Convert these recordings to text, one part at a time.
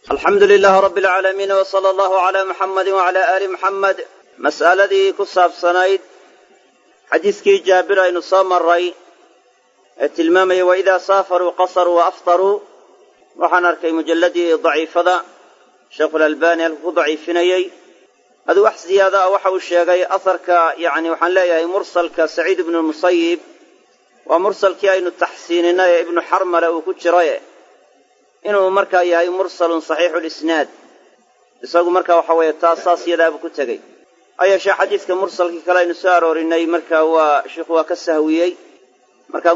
الحمد لله رب العالمين وصلى الله على محمد وعلى آل محمد. مسألة كصاب صنايد حديث كي جابر إن صام الرأي التلمامي وإذا سافروا قصروا وأفطروا وحنركي مجلدي ضعيف ذا شيخ الألباني الضعيفيني هذا وحس زيادة وحو الشيخي أثرك يعني وحن لا مرسل كسعيد بن المصيب ومرسل كأين التحسين ابن حرملة وكتشرية إنه مركا يهي مرسل صحيح الإسناد يساقوا مركا وحوية تاساس يداب كتغي أي شيء حديث كمرسل كلاين ساروري إنه مركا هو شيخ وكسهويي مركا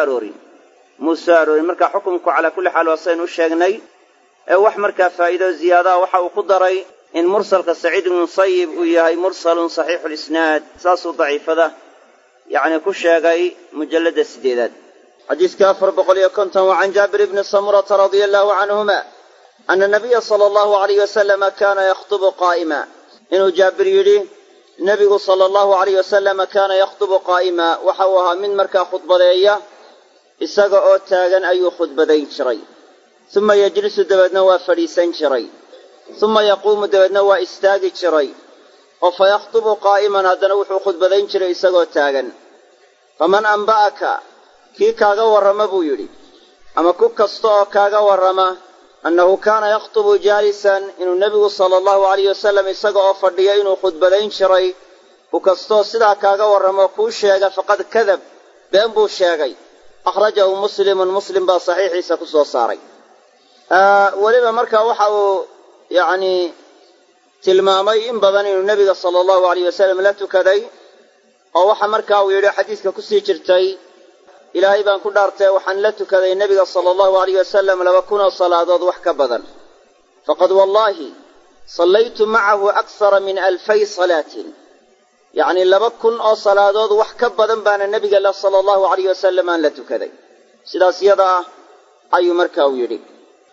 مو ساروري مركا حكمك على كل حال وصين وشيغني وح مركا فائدة زيادة وحاو قدري إن مرسل كسعيد بن المصيب ويهي مرسل صحيح الإسناد ساسو ضعيف ذا يعني كشيغي مجلد السديدات حديث كافر بقول كنت وعن جابر بن سمرة رضي الله عنهما أن النبي صلى الله عليه وسلم كان يخطب قائما إنه جابر يلي النبي صلى الله عليه وسلم كان يخطب قائما وحوها من مركا خطبة ليه إساق أوتاغا أي خطبة دين شري ثم يجلس دبدنا وفريسا شري ثم يقوم دبدنا وإستاق شري وفيخطب قائما هذا نوح خطبة دين شري إساق أوتاغا فمن أنبأك kii kaaga warrama buu yidhi ama ku kasta oo kaaga warrama annahu kaana yakhtubu jaalisan inuu nebigu sala allahu alayhi wasallam isaga oo fadhiya inuu khudbadayn jiray ku kastoo sidaa kaaga warramo kuu sheega faqad kadab been buu sheegay akhrajahu muslim baa saxiixiisa ku soo saaray weliba markaa waxa uu yacni tilmaamay in badan inuu nebiga sala allahu alayhi wasallam la tukaday oo waxa markaa uu yidhi xadiiska kusii jirtay ilaahay baan ku dhaartay waxaan la tukaday nabiga sallallahu alayhi wasallam 200 salaadood wax ka badan faqad wallahi sallaytu ma'ahu akthara min 2000 salaatin yani 200 oo salaadood wax ka badan baan nabiga sallallahu alayhi wasallam aan la tukaday sidaas yada ayu markaa u yiri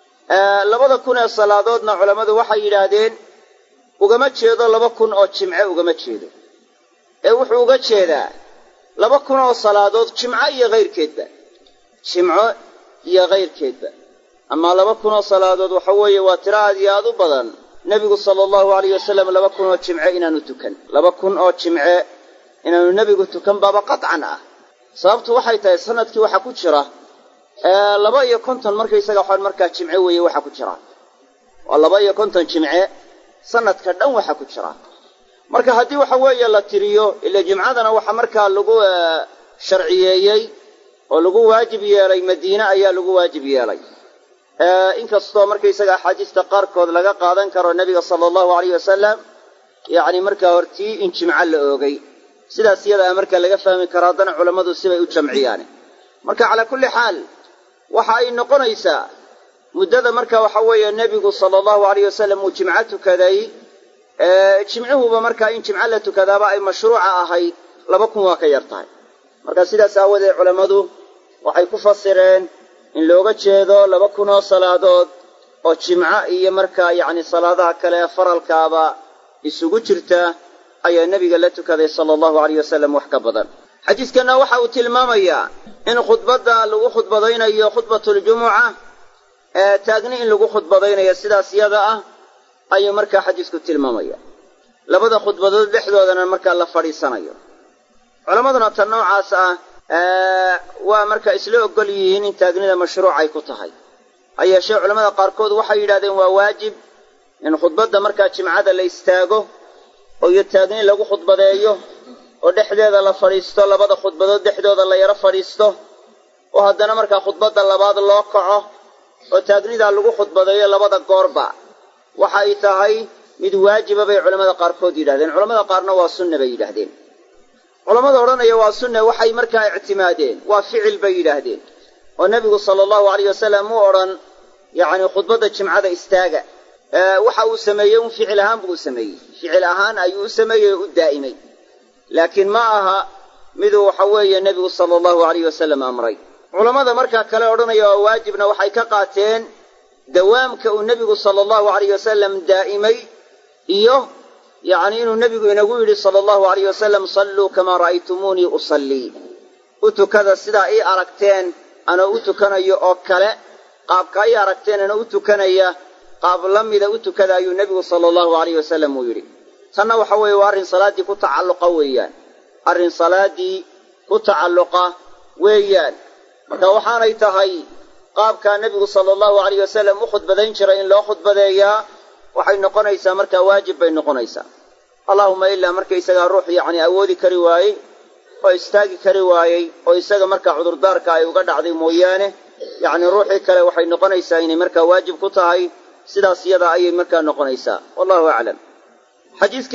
200 ee salaadoodna culimadu waxay yiraahdeen ugama jeedo 200 oo jimce ugama jeedo ee wuxuu uga jeedaa 200 oo salaadood jimco iyo qeyrkeedba ama 200 oo salaadood waxa weeye waa tiraad iyo aad u badan nabigu sallallahu alayhi wasallam 200 oo jimce inaanu tukan 200 oo jimce inaanu nabigu tukan baba qadcan ah sababtu waxay tahay sanadkii waxa ku jira 250 markay isaga waxaan markaa jimce weeye waxa ku jira waa 250 jimce sanadka dhan waxa ku jira marka hadii waxa weeye la tiriyo ila jimcadana waxa markaa lagu sharciyeeyay oo lagu waajib yeelay Madiina ayaa lagu waajib yeelay inkastoo markay isaga xadiista qaarkood laga qaadan karo nabiga sallallahu alayhi wasallam yaani markaa hortii in jimca la oogay sidaas iyada markaa laga fahmi karo haddana culimadu sibay u jamciyaan marka ala kulli xaal waxa ay noqonaysaa muddada markaa waxa weeye nabigu sallallahu alayhi wasallam uu jimca tukaday jimcuhuba markaa in jimca la tukadaaba ay mashruuca ahayd 200 waa ka yartahay marka sidaas aawadeed culimadu waxay ku fasireen in looga jeedo 200 oo salaadood oo jimca iyo markaa yaani salaadaha kale faralkaaba isugu jirta ayaa nabiga la tukaday sallallahu alayhi wasallam wax ka badan xadiiskana waxa uu tilmaamayaa in khudbada lagu khudbadaynayo khudbatul jumu'ah taagni in lagu khudbadaynayo sidaas iyada ah ayuu markaa xadiisku tilmaamaya labada khudbadood dhexdoodana markaa la fadhiisanayo culimaduna tan noocaas waa markaa isla ogol yihiin in taagnida mashruuc ay ku tahay ayeeshee culimada qaarkood waxay yidhaahdeen waa waajib in khudbada markaa jimcada la istaago oo iyo taagni lagu khudbadeeyo oo dhexdeeda la fadhiisto labada khudbadood dhexdooda la yara fadhiisto oo haddana markaa khudbada labaad loo kaco oo taagnida lagu khudbadeeyo labada goorba waxa ay tahay mid waajiba bay culimada qaarkood yiraahdeen culimada qaarna waa sunna bay yiraahdeen culimada oranaya waa sunna waxay markaa ictimaadeen waa ficil bay yiraahdeen oo nabigu sallallahu alayhi wasallam uu oran yaani khudbada jimcada istaaga waxa uu sameeyay ficil ahaan buu sameeyay ficil ahaan ayuu sameeyay u daa'imay laakiin ma aha mid waxa weeye nabigu sallallahu alayhi wasallam amray culimada markaa kale oranaya waa waajibna waxay ka qaateen dawaamka uu nabigu sallallahu alayhi wasallam daa'imay iyo yaani inuu nabigu inagu yiri sallallahu alayhi wasallam sallu kama ra'aytumuni usalli utukada sida ay aragteen ana utukanayo oo kale qaabka ay aragteen ana utukanaya qaab la mida u tukada ayuu nebigu sala allahu alayh wasalam uu yidhi tanna waxa weeye waa arrin salaaddii ku tacalluqa weeyaan arrin salaaddii ku tacalluqa weeyaan marka waxaanay tahay qaabkaa nebigu sala allahu alayh wasalam u khudbadayn jiray in loo khudbadeeyaa waxay noqonaysaa markaa waajib bay noqonaysaa allaahuma ilaa markaysagaa ruux yacni awoodi kari waayey oo istaagi kari waayey oo isaga markaa cudurdaarka ay uga dhacday mooyaane yacni ruuxii kale waxay noqonaysaa inay markaa waajib ku tahay sidaas iyada ayay markaa noqonaysaa wallahu aclam xadiiskii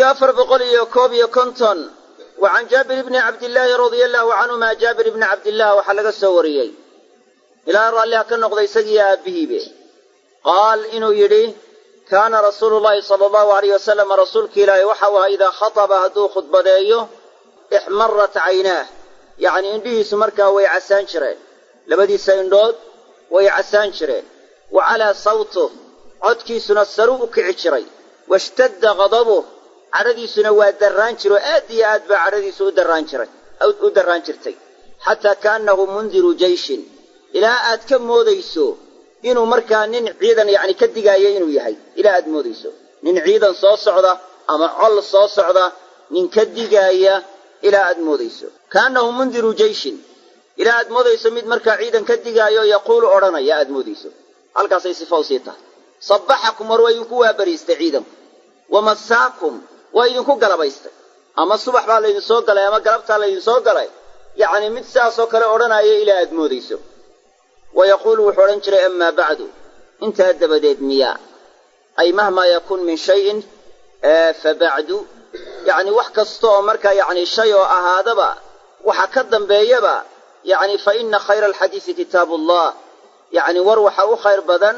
451 wa can jaabir bni cabdillaahi radia allahu canhuma jaabir bni cabdillah waxaa laga soo wariyey ilaa raalliha ka noqday isagiiyo aabbihiibe qaal inuu yidhi kaana rasuulu llahi sala allahu alayh wasalam rasuulka ilaahay waxau ahaa idaa khataba hadduu khudbadeeyo ixmarat caynaah yacni indhihiisu markaa way casaan jireen labadiisa indhood way casaan jireen wa calaa sawtuh codkiisuna saruu u kici jiray washtadda qadabuh cadhadiisuna waa darraan jiro aad iyo aad baa cadhadiisu u darraan jirtay xataa kaannahu mundiru jeyshin ilaa aad ka moodayso inuu markaa nin ciidan yacni ka digaayo inuu yahay ilaa aad moodayso nin ciidan soo socda ama col soo socda nin ka digaaya ilaa aad moodayso kaannahu mundiru jeyshin ilaa aad moodayso mid markaa ciidan ka digaayo yaquulu odhanaya aad moodayso halkaasay sifa u sii tahay sabbaxakum war waa idinku waabariistay ciidanku wamasaakum waa idinku galabaystay ama subax baa laydin soo galay ama galabtaa laydin soo galay yacni mid sidaasoo kale odhanaya ilaa aad moodayso wayaquulu wuxuu odhan jiray amaa bacdu intaa dabadeed miyaa ay mahmaa yakuun min shayin fa bacdu yacni wax kasta oo markaa yacni shay oo ahaadaba waxa ka dambeeyaba yacni fa ina khayra alxadiisi kitaabu allah yacni war waxa u khayr badan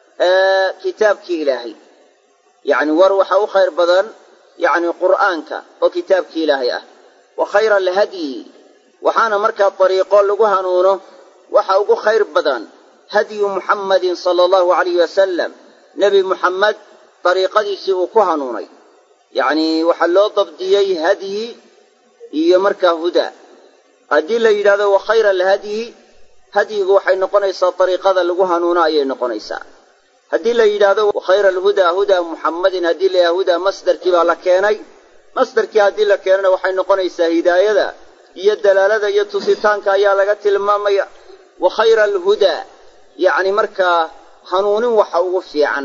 kitaabkii ilaahay yacni war waxa u khayr badan yacni qur'aanka oo kitaabkii ilaahay ah wa khayra alhadyi waxaana markaa dariiqo lagu hanuuno waxa ugu khayr badan hadyu muxammadin sala allahu alayh wasalam nebi muxammed dariiqadiisii uu ku hanuunay yacni waxaa loo dabdiyey hadyi iyo markaa huda haddii la yidhahdo wa khayra alhadyi hadyigu waxay noqonaysaa dariiqada lagu hanuuno ayay noqonaysaa haddii la yidhaahdo wa khayra alhudaa hudaa muxammadin haddii la yidhahdo hudaa masdarkii baa la keenay masdarkii haddii la keenana waxay noqonaysaa hidaayada iyo dalaalada iyo tusitaanka ayaa laga tilmaamaya wa khayra alhudaa yacni markaa hanuunin waxa ugu fiican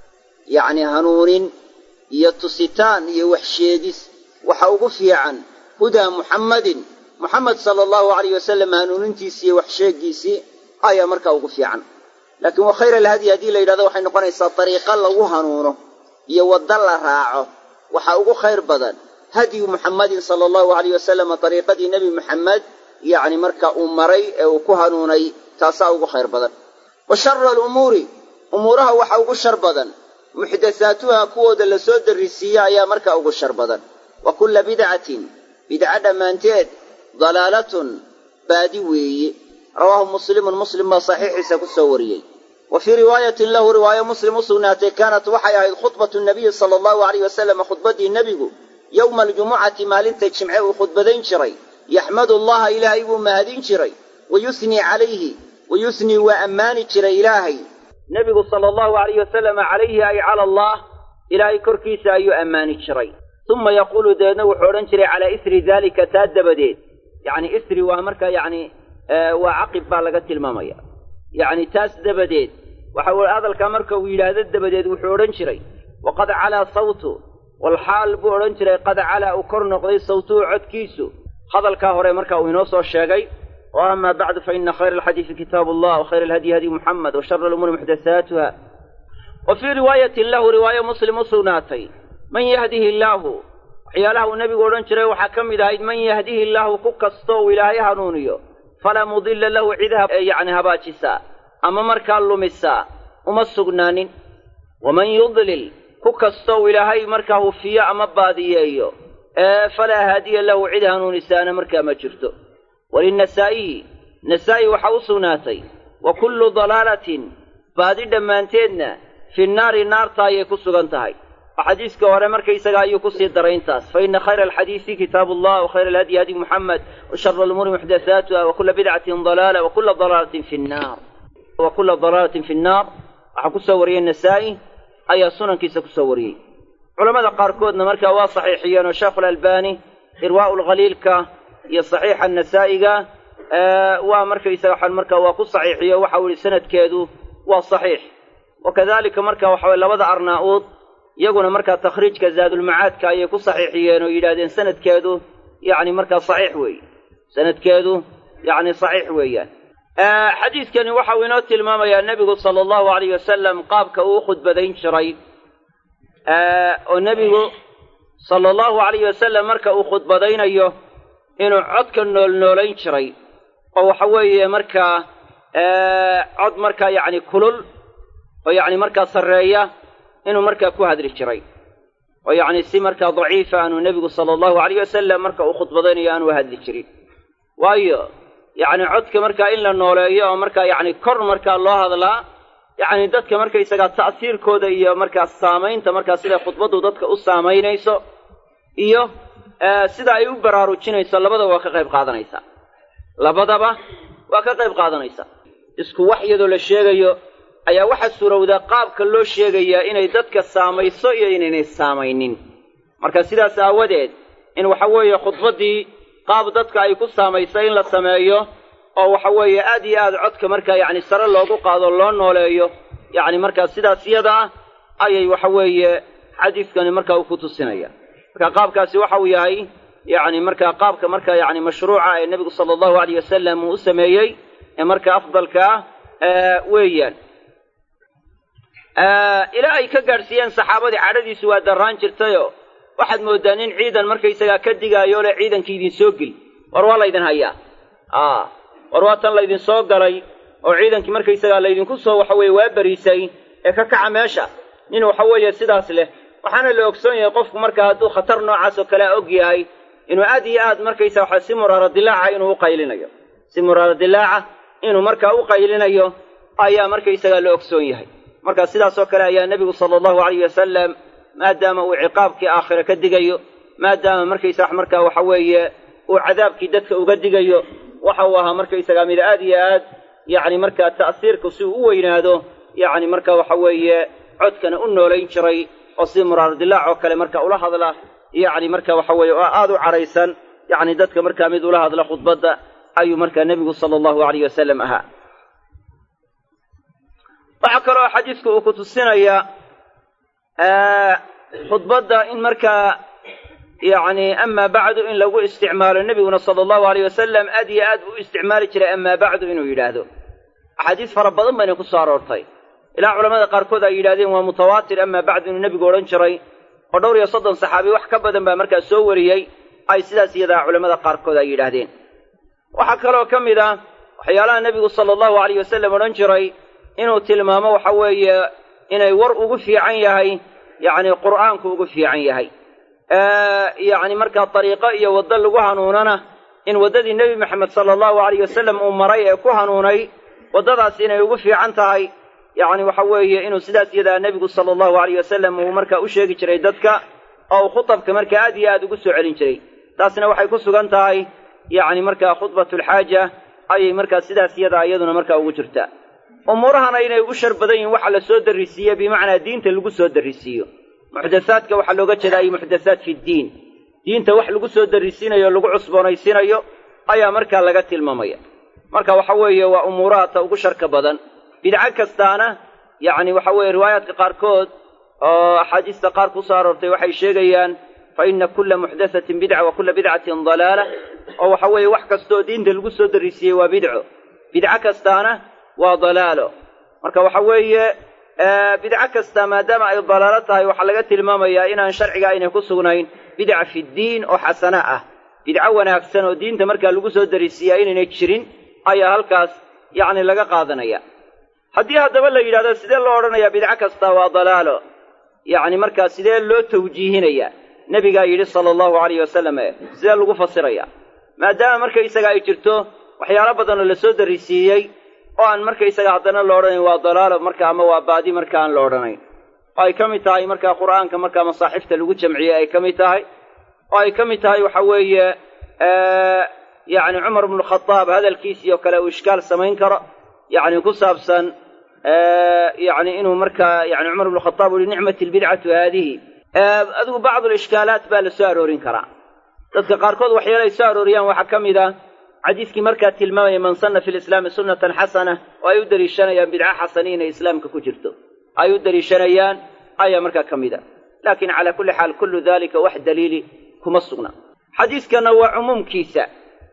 yacni hanuunin iyo tusitaan iyo waxsheegis waxa ugu fiican hudaa muxammadin muxamed sala allahu alayh wasalam hanuunintiisii iyo waxsheegiisii ayaa markaa ugu fiican laakiin wa khayra alhadyi haddii la yidhahdo waxay noqonaysaa dariiqo lagu hanuuno iyo waddo la raaco waxa ugu khayr badan hadyu muxammadin sala allahu alayh wasalam dariiqadii nebi muxammed yacni marka uu maray ee uu ku hanuunay taasaa ugu khayr badan wa shara alumuuri umuuraha waxa ugu shar badan muxdathaatuha kuwooda la soo darrisiiya ayaa markaa ugu shar badan wa kulla bidcatin bidca dhammaanteed dalaalatun baadi weeye rawaahu muslimun muslim baa saxiixiisa ku soo wariyey wa fii riwaayatin lahu riwaayo muslim u sugnaatay kaanat waxay ahayd khudbatu nabiyi sala allahu alayh wasalam khudbaddii nebigu yowma aljumucati maalinta jimce uu khudbadayn jiray yaxmadu allaha ilaahay buu mahadin jiray wayusnii calayhi wayusnii waa ammaani jiray ilaahay nebigu sala allahu alayh wasalam calayhi ay cala allah ilaahay korkiisa ayuu ammaani jiray uma yaquulu dabeedna wuxuu odhan jiray calaa isri daalika taa dabadeed yacni isri waa markaa yacni waa caqib baa laga tilmaamaya yacni taas dabadeed waxa uu hadalkaa marka uu yidhaahdo dabadeed wuxuu odhan jiray waqad calaa sawtu walxaal buu odhan jiray qad calaa uu kor noqday sawtuhu codkiisu hadalkaa hore marka uu inoo soo sheegay wa amaa bacdu fa ina khayra alxadiisi kitaabu allah wa khayra alhadyi hadyu muxamed wa shara alumuuri muxdathaatuha wa fii riwaayatin lahu riwaayo muslim u sugnaatay man yahdihi illaahu waxyaalaha uu nebigu odhan jiray waxaa ka mid ahayd man yahdihi illaahu ku kastoo uu ilaahay hanuuniyo falaa mudilla lahu cid yacni habaajisaa ama markaa lumisaa uma sugnaanin waman yudlil ku kastoo uu ilaahay markaa hufiyo ama baadiyeeyo falaa haadiya lahu cid hanuunisaana markaa ma jirto walinasaa'iyi nasaa'i waxaa u sugnaatay wa kullu dalaalatin baadi dhammaanteedna fi nnaari naarta ayay ku sugan tahay xadiiska hore markaysaga ayuu kusii daray intaas fa ina khayra alxadiisi kitaabu allah wa khayra alhadyi hadyu muxamed wa shara alumuuri muxdathaatuha wa kulla bidcatin dalaala wa kulla dalaalatin fi nnaar wa kulla dalaalatin fi nnaar waxaa ku soo wariyey nasaa'i ayaa sunankiisa kusoo wariyey culamada qaarkoodna markaa waa saxiixiyeen oo sheekhu alalbani irwaa'u lkhaliilka iyo saxiixa annasaa'iga waa markaysaga waxaan markaa waa ku saxiixiyo waxa uu yihi sanadkeedu waa saxiix wakadalika marka waxa weye labada arnaa'uud iyaguna markaa takhriijka zaadulmacaadka ayay ku saxiixiyeen oo yidhahdeen sanadkeedu yacni markaa saxiix weeye sanadkeedu yacni saxiix weeyaan xadiidkani waxa uu inoo tilmaamayaa nebigu sala allahu alayh wasalam qaabka uu u khudbadayn jiray oo nebigu sala allahu alayh wasalam marka uu khudbadaynayo inuu codka noolnoolayn jiray oo waxa weeye markaa cod markaa yacni kulul oo yacni markaa sarreeya inuu markaa ku hadli jiray oo yacni si markaa daciifa aanu nebigu sala allahu alayh wasalam marka uu khudbadaynayo aanu hadli jirin waayo yacni codka markaa in la nooleeyo oo markaa yacni kor markaa loo hadlaa yacni dadka markaysagaa ta'siirkooda iyo markaa saamaynta markaa siday khudbaddu dadka u saamaynayso iyo sida ay u baraarujinayso labadaba waa ka qayb qaadanaysaa labadaba waa ka qayb qaadanaysaa isku wax iyadoo la sheegayo ayaa waxaa suurowdaa qaabka loo sheegayaa inay dadka saamayso iyo inaynay saamaynin marka sidaas aawadeed in waxa weeye khudbaddii qaab dadka ay ku saamayso in la sameeyo oo waxa weeye aad iyo aad codka markaa yacni sare loogu qaado loo nooleeyo yacni markaa sidaas iyada ah ayay waxa weeye xadiidkani markaa uu ku tusinaya marka qaabkaasi waxa uu yahay yacni markaa qaabka markaa yacni mashruuca ee nebigu sala allahu alayh wasalam uu u sameeyey ee markaa afdalka ah weeyaan ilaa ay ka gaadhsiiyeen saxaabadii cadhadiisu waa darraan jirtayoo waxaad mooddaa nin ciidan markaysagaa ka digaayo le ciidankii idin soo geli war waa laydin hayaa war waa tan laydin soo galay oo ciidankii markaysagaa laydinku soo waxa weeye waa beriisay ee ka kaca meesha nin waxa weeye sidaas leh waxaana la ogsoon yahay qofku markaa hadduu khatar noocaas oo kale og yahay inuu aad iyo aad markaysaga waxa si muraara dilaaca inuu u qaylinayo si muraara dilaaca inuu markaa u qaylinayo ayaa markaysagaa la ogsoon yahay marka sidaas oo kale ayaa nebigu sala allahu alayh wasalam maadaama uu ciqaabkii aakhire ka digayo maadaama markaysa wax markaa waxa weeye uu cadaabkii dadka uga digayo waxa uu ahaa markaysagaa mid aad iyo aad yacni markaa ta'siirku si uu u weynaado yacni marka waxa weeye codkana u noolayn jiray oo si muraar dilaac oo kale marka ula hadla yacni marka waxa weeye oo aad u caraysan yacni dadka markaa mid ula hadla khudbadda ayuu markaa nebigu sala allahu alayh wasalam ahaa waxaa kaloo xadiisku uu ku tusinayaa khudbadda in markaa yacni amaa bacdu in lagu isticmaalo nebiguna sala allahu alayh wasalam aad iyo aad u isticmaali jiray amaa bacdu inuu yidhaahdo axaadiis fara badan bayna ku soo aroortay ilaa culamada qaarkood ay yidhahdeen waa mutawaatir amaa bacdu inuu nebigu odhan jiray oo 230 saxaabi wax ka badan baa markaa soo wariyey ay sidaas iyadaa culamada qaarkood ay yidhaahdeen waxaa kaloo ka mid ah waxyaalaha nebigu sala allahu alayh wasalam odhan jiray inuu tilmaamo waxa weeye inay war ugu fiican yahay yacni qur'aanku ugu fiican yahay yacni markaa dariiqo iyo waddo lagu hanuunana in waddadii nebi maxamed sala allahu alayh wasalam uu maray ee ku hanuunay waddadaas inay ugu fiican tahay yacni waxa weeye inuu sidaas iyadaa nebigu sala allahu alayh wasalam uu markaa u sheegi jiray dadka oo uu khutabka markaa aad iyo aad ugu soo celin jiray taasna waxay ku sugan tahay yacni markaa khudbatulxaaja ayay markaa sidaas iyadaa iyaduna markaa ugu jirtaa umuurahana inay ugu shar badan yihin waxa la soo darrisiiye bimacnaa diinta lagu soo darrisiiyo muxdathaadka waxaa looga jeedaa ay muxdathaat fi ddiin diinta wax lagu soo darrisiinayo o lagu cusboonaysiinayo ayaa markaa laga tilmaamaya marka waxa weeye waa umuuraha ta ugu sharka badan bidco kastaana yacni waxa weeye riwaayaadka qaarkood oo axaadiista qaar ku soo aroortay waxay sheegayaan fa ina kulla muxdathatin bidca wa kulla bidcatin dalaala oo waxa weeye wax kastaoo diinta lagu soo darrisiiyey waa bidco bidco kastaana waa dalaalo marka waxa weeye bidco kasta maadaama ay dalaalo tahay waxaa laga tilmaamayaa inaan sharciga aynay ku sugnayn bidca fi ddiin oo xasana ah bidco wanaagsan oo diinta markaa lagu soo darisiiyaa inaynay jirin ayaa halkaas yacni laga qaadanaya haddii haddaba la yidhahdo sidee loo odhanayaa bidco kasta waa dalaalo yacni markaa sidee loo tawjiihinayaa nebigaa yidhi sala allahu alayh wasalam sidee lagu fasiraya maadaama markaysaga ay jirto waxyaalo badan oo la soo darisiiyey oo aan markaysaga haddana la odhanayn waa dalaalo marka ama waa baadi marka aan la odhanayn oo ay ka mid tahay markaa qur'aanka markaa masaaxifta lagu jamciyey ay ka mid tahay oo ay ka mid tahay waxa weeye yacni cumar bnu khadaab hadalkiisii oo kale uu ishkaal samayn karo yacni ku saabsan يعني إنه مركا يعني عمر بن الخطاب لنعمة البدعة هذه أذو بعض الإشكالات بالسارورين كرا تذكر كود وحيلا يساروريان وحكم إذا حديث مركا تلمامي من صنع في الإسلام سنة حسنة ويدري الشنيان بدعة حسنين إسلام ككجرته أيدري الشنيان أي مركا كميدا لكن على كل حال كل ذلك واحد دليل كما الصغنى حديث كان هو عموم كيسا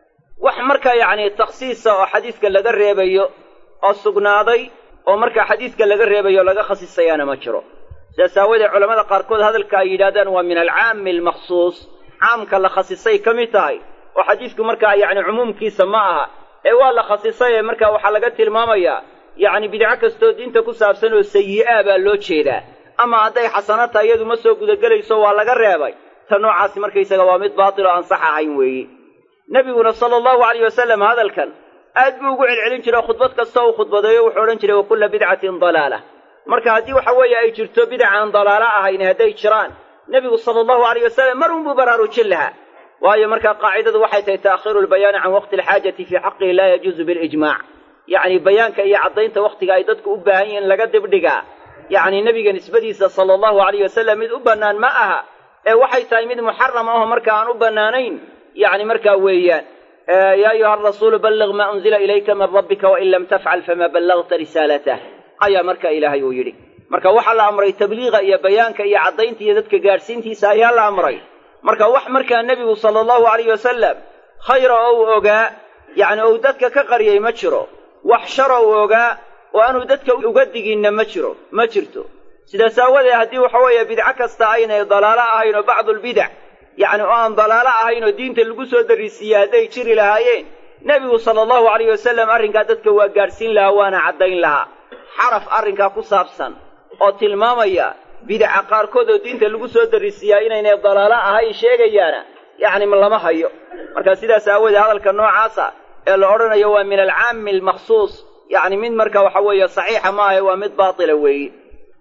وحمركا يعني تخصيص حديث كان لغا ريبيو او سغناداي او marka xadiiska laga reebayo laga khasisayana ma jiro saasawada culimada qaar kood hadalka ay yiraahdaan waa min al-aam al-makhsuus aamka la khasisay kamid tahay oo xadiisku marka yani umumkiisa ma aha ee waa la khasisay marka waxa laga tilmaamaya yani bid'a kasto diinta ku saabsan oo sayi'a baa loo jeedaa ama haday xasanata iyadu ma soo gudagelayso waa laga reebay tan noocaas marka isaga waa mid baatil oo aan sax ahayn weeyii nabiguna sallallahu alayhi wasallam hadalkan aad buu ugu celcelin jiray khudbad kasta oo khudbadeeyo wuxuu oran jiray kullu bid'atin dalalah marka hadii waxa weeye ay jirto bid'aan dalaala ahayn haday jiraan nabigu sallallahu alayhi wasallam marun buu baraarujin lahaa waayo marka qaacidadu waxay tahay ta'khiirul bayaan an waqti al-haajati fi haqqi la yajuzu bil ijma' yani bayaanka iyo cadaynta waqtiga ay dadku u baahan yihiin laga dibdhiga yani nabiga nisbadiisa sallallahu alayhi wasallam mid u banaan ma aha ee waxay tahay mid muharram ah marka aan u banaanayn يعني مركا ويان يا أيها الرسول بلغ ما أنزل إليك من ربك وإن لم تفعل فما بلغت رسالته أي مركا إلهي ويري مركا وحل أمري تبليغ يا بيانك يا عضينتي يدك جارسينتي سايا الأمري مركا مركا النبي صلى الله عليه وسلم خير أو أوجا يعني أودتك كقرية مشرو وحشر أو أوجا وأن أودتك أقدق إن مشرتو سيدا ساوذي هدي وحوية بدعك استعين ضلالة أهين بعض البدع يعني أن ضلالة أهين الدين تلقسوا درسيادي تشري لهايين نبي صلى الله عليه وسلم أرنكا دتك وقارسين لها وانا عدين لها حرف أرنكا قصابسا أو تلماميا بدع قاركود الدين تلقسوا درسيادين إن الضلالة أهين شيئا يعني من لما هيو مركا سيدا ساوذي هذا الكنوع عاصا الأورنا يوى من العام المخصوص يعني من مركا وحوية صحيحة ما هو مد باطلة وي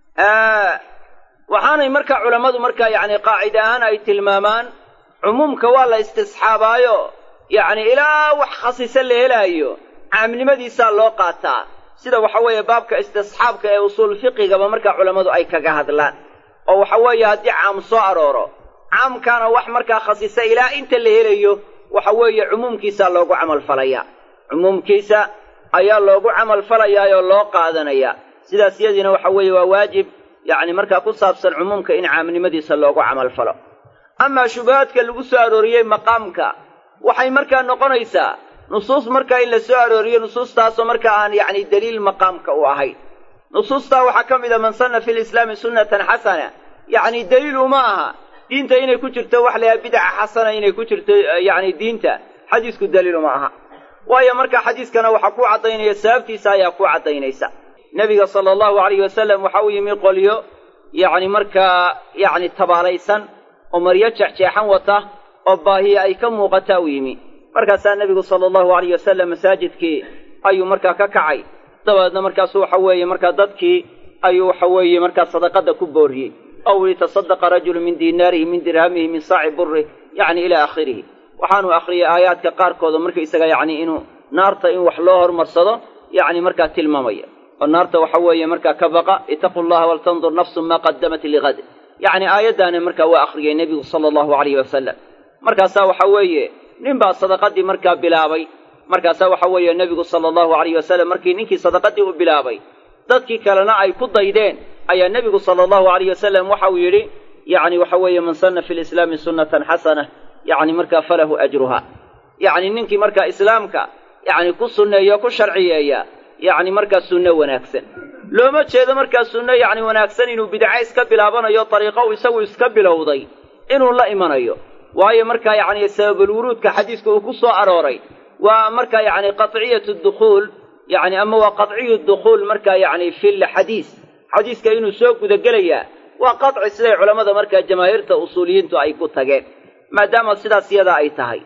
وحاني مركا علماء مركا يعني قاعدان أي تلمامان عموم كوالا استصحابايو يعني إلى وحخصيص اللي إلهيو عامل مدي سال لو قاتا سيدا وحوية بابك استصحابك أي أصول فقه قبا مركا علماء أي كاقهدلان أو وحوية هدي عام صارورو عام كان وح مركا خصيصة إلى انت اللي إلهيو وحوية عموم كيسا لوغو عمل فليا عموم كيسا أيا لوغو عمل فليا يو لو قادنيا سيدا سيدنا وحوية وواجب يعني مركا كصابسن عمومك إن عامل مدي سلوغو عمل فلو أما شبهاتك اللي سأروريه مقامك وحي مركا نقنيسا نصوص مركا إلا سأروريه نصوص تاسو مركا عن يعني دليل مقامك وهي نصوص تا وحكم إذا من صنف في الإسلام سنة حسنة يعني دليل معها دينتا إني كترت وحلها بدعة حسنة إني كترت يعني دينتا حديثك الدليل معها وهي مركا حديث كان وحكو عطيني سابتي سايقو عطيني سا نبي صلى الله عليه وسلم وحوي ميقوليو يعني مركا يعني تباليسا ومريا جحجحان وته وباهي أي كم وقتاويمي مركا سان النبي صلى الله عليه وسلم مساجدك أي مركا ككعي دبادنا مركا سو حوي مركا ددكي أي حوي مركا صدقة كبوري أو يتصدق رجل من ديناره من درهمه من صاع بره يعني إلى آخره وحانوا آخرية آيات كقاركوذ مركا إساقا يعني إنه نارتا إن وحلوهر مرصدا يعني مركا تلمامية والنارتا وحوي مركا كبقى اتقوا الله ولتنظر نفس ما قدمت لغد يعني آياتنا مركا وآخرية النبي صلى الله عليه وسلم مركا ساو حوي ننبع صدقاتي مركا بلابي مركا ساو حوي النبي صلى الله عليه وسلم مركي ننكي صدقاتي بلابي dadkii kalena ay ku daydeen ayaa nabigu sallallahu alayhi wasallam waxa uu yiri yaani waxa weeye man sanna fil islam sunnatan hasana yaani marka falahu ajruha yaani ninkii marka islaamka yaani ku sunneeyo ku sharciyeeya yaani marka sunna wanaagsan looma jeedo marka sunna yaani wanaagsan inuu bid'a iska bilaabanayo tariiqo uu isagu iska bilowday inuu la imanayo waayo marka yaani sabab wuruudka xadiiska uu ku soo arooray waa marka yaani qat'iyatu dukhul يعني أما وقطعي الدخول مركا يعني في الحديث حديث كأنه سوق ذجليا وقطع سيد علماء مركا جماهير أصوليين تو أي كتجين ما دام السيدة سيادة أي تهي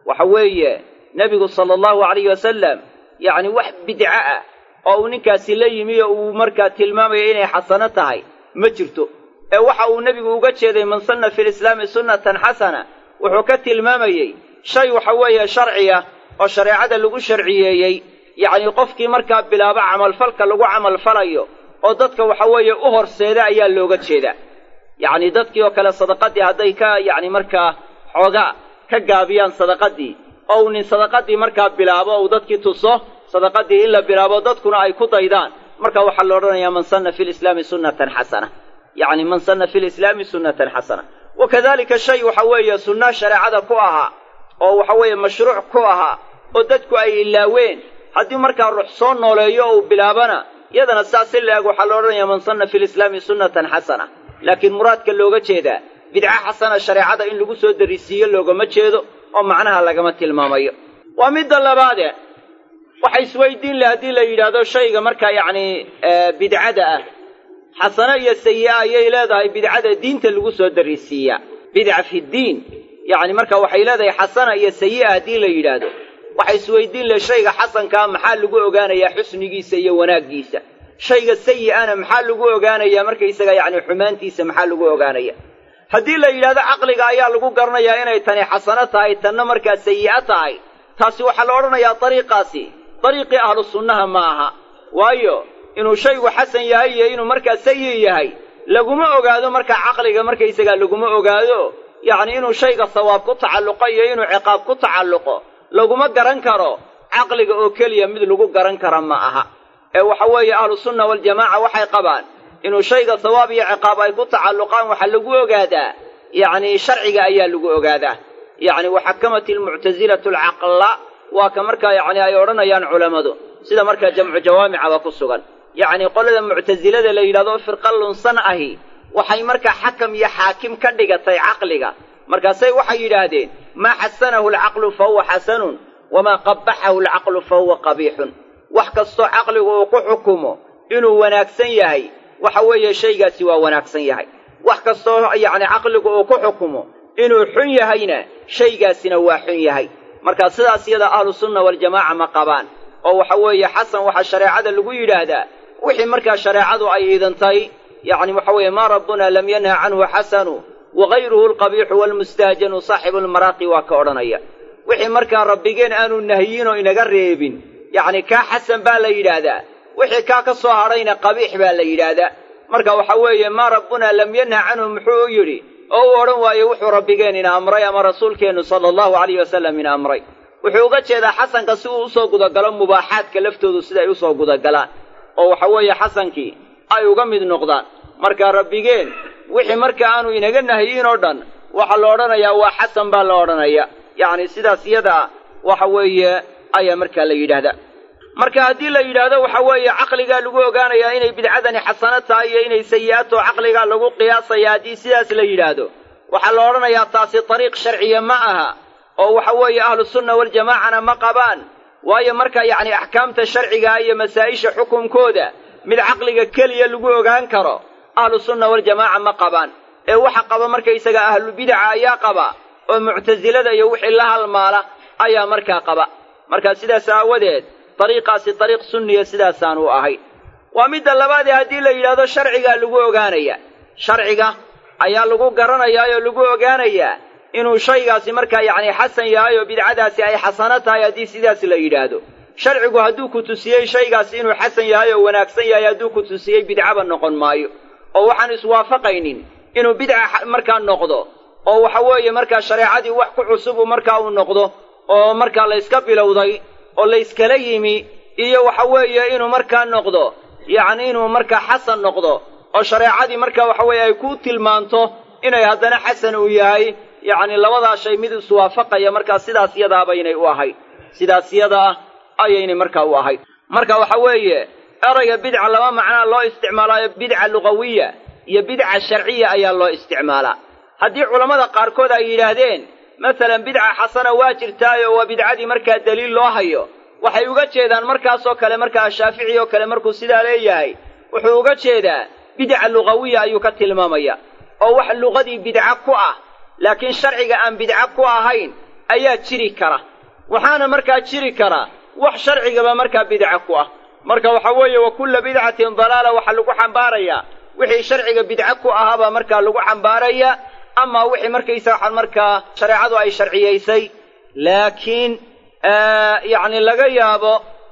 وحوية نبي صلى الله عليه وسلم يعني واحد بدعاء أو نكا سليمية ومركا تلمامية إني حسنتها مجرته وحو النبي وقد شيء من صنف في الإسلام سنة حسنة وحكت المامية شيء وحوية شرعية وشريعة اللي شرعية yacni qofkii markaa bilaaba camalfalka lagu camalfalayo oo dadka waxa weeye u horseeda ayaa looga jeedaa yacni dadkii oo kale sadaqadii hadday ka yacni markaa xoogaa ka gaabiyaan sadaqadii oo uu nin sadaqadii markaa bilaabo uu dadkii tuso sadaqadii in la bilaabo dadkuna ay ku daydaan marka waxaa la odhanayaa man sanna fi lislaami sunnatan xasana yacni man sanna fi lislaami sunnatan xasana wakadalika shay waxa weeye sunna shareecada ku ahaa oo waxa weeye mashruuc ku ahaa oo dadku ay ilaaween haddii markaa ruux soo nooleeyo oo uu bilaabana iyadana saas si la-eg waxaa la odhanayaa man sanna fi lislaami sunnatan xasana laakiin muraadka looga jeedaa bidca xasana shareecada in lagu soo darisiiyo loogama jeedo oo macnaha lagama tilmaamayo waa midda labaade waxa isweydiin leh haddii la yidhaahdo shayga markaa yacni bidcada ah xasano iyo sayi'a ayay leedahay bidcada diinta lagu soo darisiiyaa bidca fi ddiin yacni marka waxay leedahay xasana iyo sayi'a haddii la yidhaahdo waxa isweydiin leh shayga xasankaa maxaa lagu ogaanayaa xusnigiisa iyo wanaaggiisa shayga sayi'ana maxaa lagu ogaanayaa markaysaga yacni xumaantiisa maxaa lagu ogaanaya haddii la yidhahdo caqliga ayaa lagu garanayaa inay tani xasano tahay tanna markaa sayi'a tahay taasi waxaa la odhanayaa dariiqaasi dariiqii ahlu sunnaha ma aha waayo inuu shaygu xasan yahay iyo inuu markaa sayi' yahay laguma ogaado markaa caqliga markaysagaa laguma ogaado yacni inuu shayga sawaab ku tacalluqo iyo inuu ciqaab ku tacalluqo laguma garan karo caqliga oo keliya mid lagu garan kara ma aha ee waxa weeye ahlu sunna waljamaaca waxay qabaan inuu shayga sawaab iyo ciqaab ay ku tacalluqaan waxaa lagu ogaadaa yacni sharciga ayaa lagu ogaadaa yacni waxakamat ilmuctasilatu alcaqla waa ka markaa yacni ay odhanayaan culammadu sida markaa jamcu jawaamicaba ku sugan yacni qolada muctasilada la yidhahdo firqa lunsan ahi waxay markaa xakam iyo xaakim ka dhigatay caqliga markaasay waxay yidhaahdeen maa xasanahu alcaqlu fa huwa xasanun wamaa qabbaxahu alcaqlu fa huwa qabiixun wax kastoo caqligu uu ku xukumo inuu wanaagsan yahay waxa weeye shaygaasi waa wanaagsan yahay wax kastoo yacni caqligu uu ku xukumo inuu xun yahayna shaygaasina waa xun yahay marka sidaas iyada ahlu sunna waljamaaca ma qabaan oo waxa weeye xasan waxaa shareecada lagu yidhaahdaa wixii markaa shareecadu ay idantay yacni waxa weeye maa rabbuna lam yanha canhu xasanu wagayruhu alqabiixu waalmustaajanu saaxibu lmaraaqi waa ka odhanaya wixii markaa rabbigeen aanu nahyin oo inaga reebin yacni kaa xasan baa la yidhaahdaa wixii kaa ka soo hadhayna qabiix baa la yidhaahdaa marka waxa weeye maa rabbuna lam yanha canhu muxuu u yidhi oo uu odhan waaye wuxuu rabbigeen ina amray ama rasuulkeennu sala allahu calayhi wasallam ina amray wuxuu uga jeedaa xasanka si uu usoo gudagalo mubaaxaadka laftoodu siday usoo gudagalaan oo waxa weeye xasankii ay uga mid noqdaan marka rabbigeen wixii marka aanu inaga nahyin oo dhan waxaa la odhanayaa waa xasan baa la odhanaya yacni sidaas iyada waxa weeye ayaa markaa la yidhaahdaa marka haddii la yidhaahdo waxa weeye caqligaa lagu ogaanayaa inay bidcadani xasano tahay iyo inay sayi'ato caqligaa lagu qiyaasaya haddii sidaas la yidhaahdo waxaa la odhanayaa taasi dariiq sharciya ma aha oo waxa weeye ahlu sunna waljamaacana ma qabaan waayo marka yacni axkaamta sharcigaa iyo masaa'isha xukunkooda mid caqliga keliya lagu ogaan karo ahlu sunna waljamaaca ma qabaan ee waxa qaba markaysaga ahlubidaca ayaa qaba oo muctasilada iyo wixii la halmaala ayaa markaa qaba marka sidaas aawadeed dariiqaasi dariiq sunniya sidaasaan u ahay waa midda labaadee haddii la yidhaahdo sharcigaa lagu ogaanaya sharciga ayaa lagu garanayaa oo lagu ogaanayaa inuu shaygaasi markaa yacni xasan yahay oo bidcadaasi ay xasano tahay haddii sidaas la yidhaahdo sharcigu hadduu ku tusiyey shaygaasi inuu xasan yahay oo wanaagsan yahay hadduu ku tusiyey bidcaba noqon maayo oo waxaan iswaafaqaynin inuu bidca markaa noqdo oo waxa weeye markaa shareecadii wax ku cusubu markaa uu noqdo oo markaa la yska bilowday oo la yskala yimi iyo waxa weeye inuu markaa noqdo yacni inuu markaa xasan noqdo oo shareecadii markaa waxa weeye ay ku tilmaanto inay haddana xasan uu yahay yacni labadaa shay mid iswaafaqaya markaa sidaas yadaabaynay u ahayd sidaas yada ah ayaynay markaa u ahayd marka waxa weeye erayga bidca laba macnaa loo isticmaalaayo bidca lugawiya iyo bidca sharciya ayaa loo isticmaalaa haddii culammada qaarkood ay yidhaahdeen masalan bidca xasana waa jirtaayo waa bidcadii markaa daliil loo hayo waxay uga jeedaan markaasoo kale markaa shaafici oo kale markuu sidaa leeyahay wuxuu uga jeedaa bidca lugawiya ayuu ka tilmaamaya oo wax luqadii bidca ku ah laakiin sharciga aan bidca ku ahayn ayaa jiri kara waxaana markaa jiri kara wax sharcigaba markaa bidca ku ah marka waxa weeye wa kulla bidcatin dalaala waxaa lagu xambaarayaa wixii sharciga bidca ku ahaabaa markaa lagu xambaaraya ama wixii markaysaga markaa shareecadu ay sharciyaysay laakiin yacni laga yaabo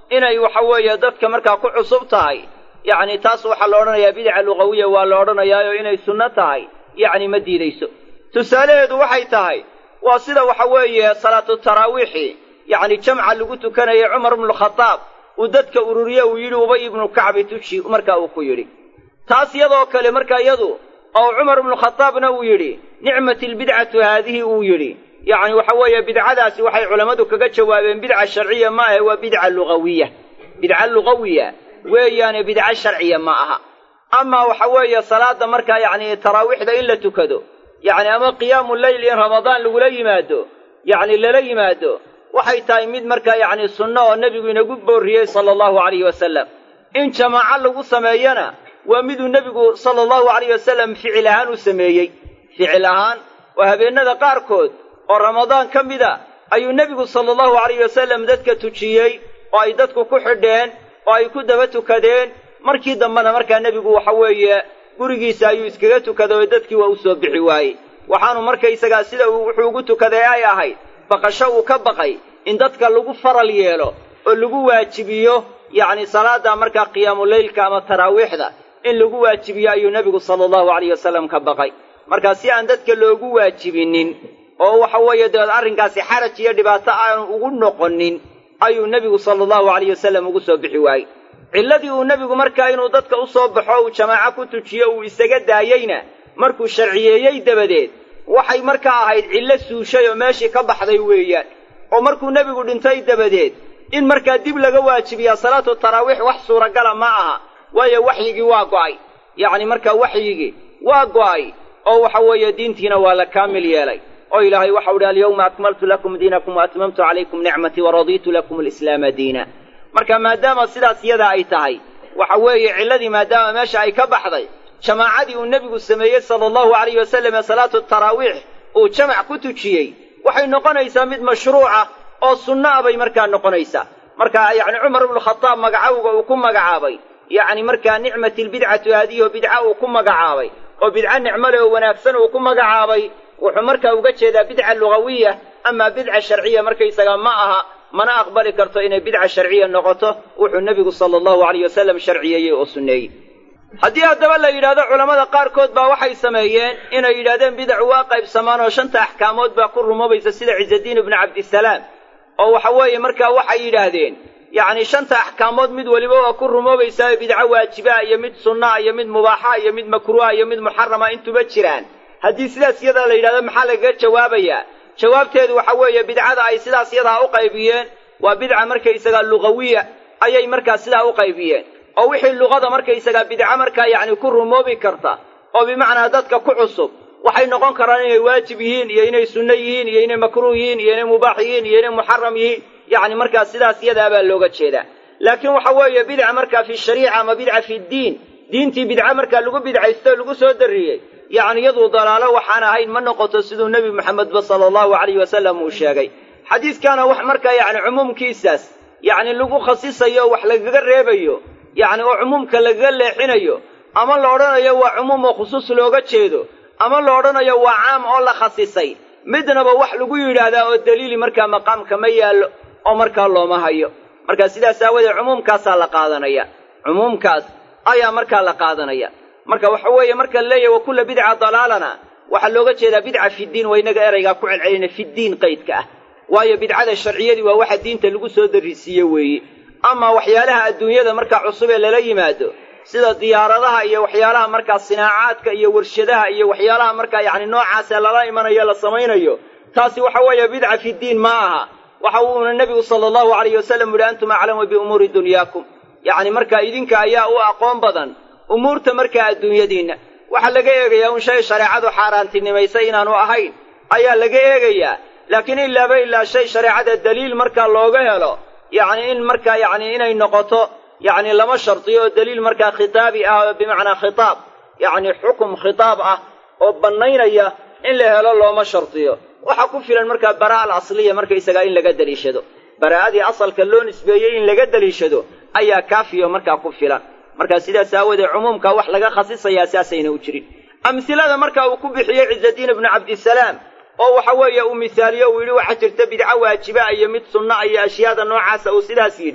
inay waxa weeye dadka markaa ku cusub tahay yacni taas waxaa la odhanayaa bidca lugawiya waa la odhanayaayo inay sunno tahay yacni ma diidayso tusaalaheedu waxay tahay waa sida waxa weeye salaatu taraawiixi yacni jamca lagu tukanayay cumar ibnualkhadaab uu dadka ururiye uu yidhi ubay ibnu kacbi tuji markaa uu ku yidhi taas iyadoo kale markaa iyadu oo cumar ibnualkhadaabna uu yidhi nicmati albidcatu haadihi uu yidhi yacni waxa weeye bidcadaasi waxay culammadu kaga jawaabeen bidca sharciya ma ahe waa bidca lugawiya bidca lugawiya weeyaane bidca sharciya ma aha amaa waxa weeye salaada markaa yacni taraawiixda in la tukado yacni ama qiyaamu leyl in ramadaan lagula yimaado yacni lala yimaado waxay tahay mid markaa yacni sunno oo nebigu inagu boorriyey sala allahu calayhi wasalam in jamaaco lagu sameeyana waa miduu nebigu sala allahu calayhi wasalam ficil ahaan u sameeyey ficil ahaan oo habeennada qaarkood oo ramadaan ka mida ayuu nebigu sala allahu calayhi wasalam dadka tujiyey oo ay dadku ku xidheen oo ay ku daba tukadeen markii dambena markaa nebigu waxa weeye gurigiisa ayuu iskaga tukaday oo dadkii waa u soo bixi waayey waxaanu markaysagaa sida wuxuu ugu tukaday ay ahayd baqasho uu ka baqay in dadka lagu faral yeelo oo lagu waajibiyo yacni salaada markaa qiyaamuleylka ama taraawiixda in lagu waajibiyo ayuu nebigu sala allahu calayhi wasalam ka baqay markaa si aan dadka loogu waajibinin oo waxa weeye dabeed arrinkaasi xaraj iyo dhibaato aanu ugu noqonin ayuu nebigu sala allahu calayhi wasalam ugu soo bixi waayey cilladii uu nebigu markaa inuu dadka u soo baxo uu jamaaco ku tujiyo uu isaga daayeyna markuu sharciyeeyey dabadeed waxay markaa ahayd cillo suushay oo meeshii ka baxday weeyaan oo markuu nebigu dhintay dabadeed in markaa dib laga waajibiyaa salaatu taraawiix wax suuragala ma aha waayo waxyigii waa go'ay yacni markaa waxyigii waa go'ay oo waxa weeye diintiina waa la kaamil yeelay oo ilaahay waxau idhi alyawma akmaltu lakum diinakum wa atmamtu calaykum nicmatii waradiitu lakum alislaama diina marka maadaama sidaas iyadaa ay tahay waxa weeye cilladii maadaama meesha ay ka baxday jamaacadii uu nebigu sameeyey sala allahu calayhi wasallam ee salaatu taraawiix uu jamac ku tujiyey waxay noqonaysaa mid mashruuca oo sunno ah bay markaa noqonaysaa marka yacni cumar ibnualkhadaab magacawga uu ku magacaabay yacni markaa nicmati albidcatu haadihi oo bidca uu ku magacaabay oo bidca nicmole oo wanaagsan uu ku magacaabay wuxuu markaa uga jeedaa bidca lugawiya amaa bidca sharciya markaysaga ma aha mana aqbali karto inay bidca sharciya noqoto wuxuu nebigu sala allahu calayhi wasalam sharciyeeyey oo sunneeyey haddii haddaba la yidhahdo culammada qaarkood baa waxay sameeyeen inay yidhahdeen bidacu waa qaybsamaan oo 5 axkaamood baa ku rumoobaysa sida ciisadiin ibnu cabdisalaam oo waxa weeye markaa waxay yidhaahdeen yacni 5 axkaamood mid weliba waa ku rumoobaysaa bidco waajiba iyo mid sunna iyo mid mubaaxa iyo mid makruuha iyo mid muxarama intuba jiraan haddii sidaas iyadaa la yidhahdo maxaa lagaga jawaabayaa jawaabteedu waxa weeye bidcada ay sidaas iyadaa u qaybiyeen waa bidca markaysagaa lugawiya ayay markaa sidaa u qaybiyeen oo wixii luqada markaysagaa bidca markaa yacni ku rumoobi karta oo bimacnaa dadka ku cusub waxay noqon karaan inay waajib yihiin iyo inay sunno yihiin iyo inay makruuh yihiin iyo inay mubaax yihiin iyo inay muxaram yihiin yacni markaa sidaas iyadaa baa looga jeedaa laakiin waxa weeye bidca markaa fi shariica ama bidca fi ddiin diintii bidca markaa lagu bidcaysto lagu soo darriyey yacni iyaduu dalaalo waxaan ahayn ma noqoto siduu nebi maxamedba sala allahu calayhi wasalam uu sheegay xadiiskaana wax markaa yacni cumuumkiisaas yacni lagu khasisayo wax lagaga reebayo yacni oo cumuumka lagaga leexinayo ama la odhanayo waa cumuum oo khusuus looga jeedo ama la odhanayo waa caam oo la khasisay midnaba wax lagu yidhaahdaa oo daliili markaa maqaamka ma yaallo oo markaa looma hayo marka sidaas aawadeed cumuumkaasaa la qaadanaya cumuumkaas ayaa markaa la qaadanaya marka waxa weeye marka la leeyahay wa kulla bidca dalaalana waxaa looga jeedaa bidca fiddiin waa inaga eraygaa ku celcelinay fiddiin qaydka ah waayo bidcada sharciyadii waa waxa diinta lagu soo darrisiiye weeye ama waxyaalaha adduunyada markaa cusub ee lala yimaado sida diyaaradaha iyo waxyaalaha markaa sinaacaadka iyo warshadaha iyo waxyaalaha markaa yacni noocaasee lala imanayo la samaynayo taasi waxa weeye bidca fiddiin ma aha waxa uuna nebigu sala allahu calayhi wasallam yidhi antum aclamu biumuuri dunyaakum yacni markaa idinka ayaa u aqoon badan umuurta markaa adduunyadiinna waxaa laga eegayaa un shay shareecadu xaaraantinimaysay inaanu ahayn ayaa laga eegayaa laakiin ilaaba ilaa shay shareecada daliil markaa looga helo yacni in markaa yacni inay noqoto yacni lama shartiyo oo daliil markaa khitaabi ah oo bimacnaa khitaab yacni xukum khitaab ah oo bannaynaya in la helo looma shartiyo waxaa ku filan markaa baraa'a alasliya markaysagaa in laga daliishado baraa'adii asalka loo nisbeeyey in laga daliishado ayaa kaafiyo markaa ku filan markaa sidaas aawadeed cumuumka wax laga khasisayaa saasayna u jirin amhilada markaa uu ku bixiyey ciisadiin ibnu cabdisalaam oo waxa weeye uu misaaliyo uu yidhi waxaa jirta bidco waajiba iyo mid sunna iyo ashyaada noocaasa uu sidaas yidhi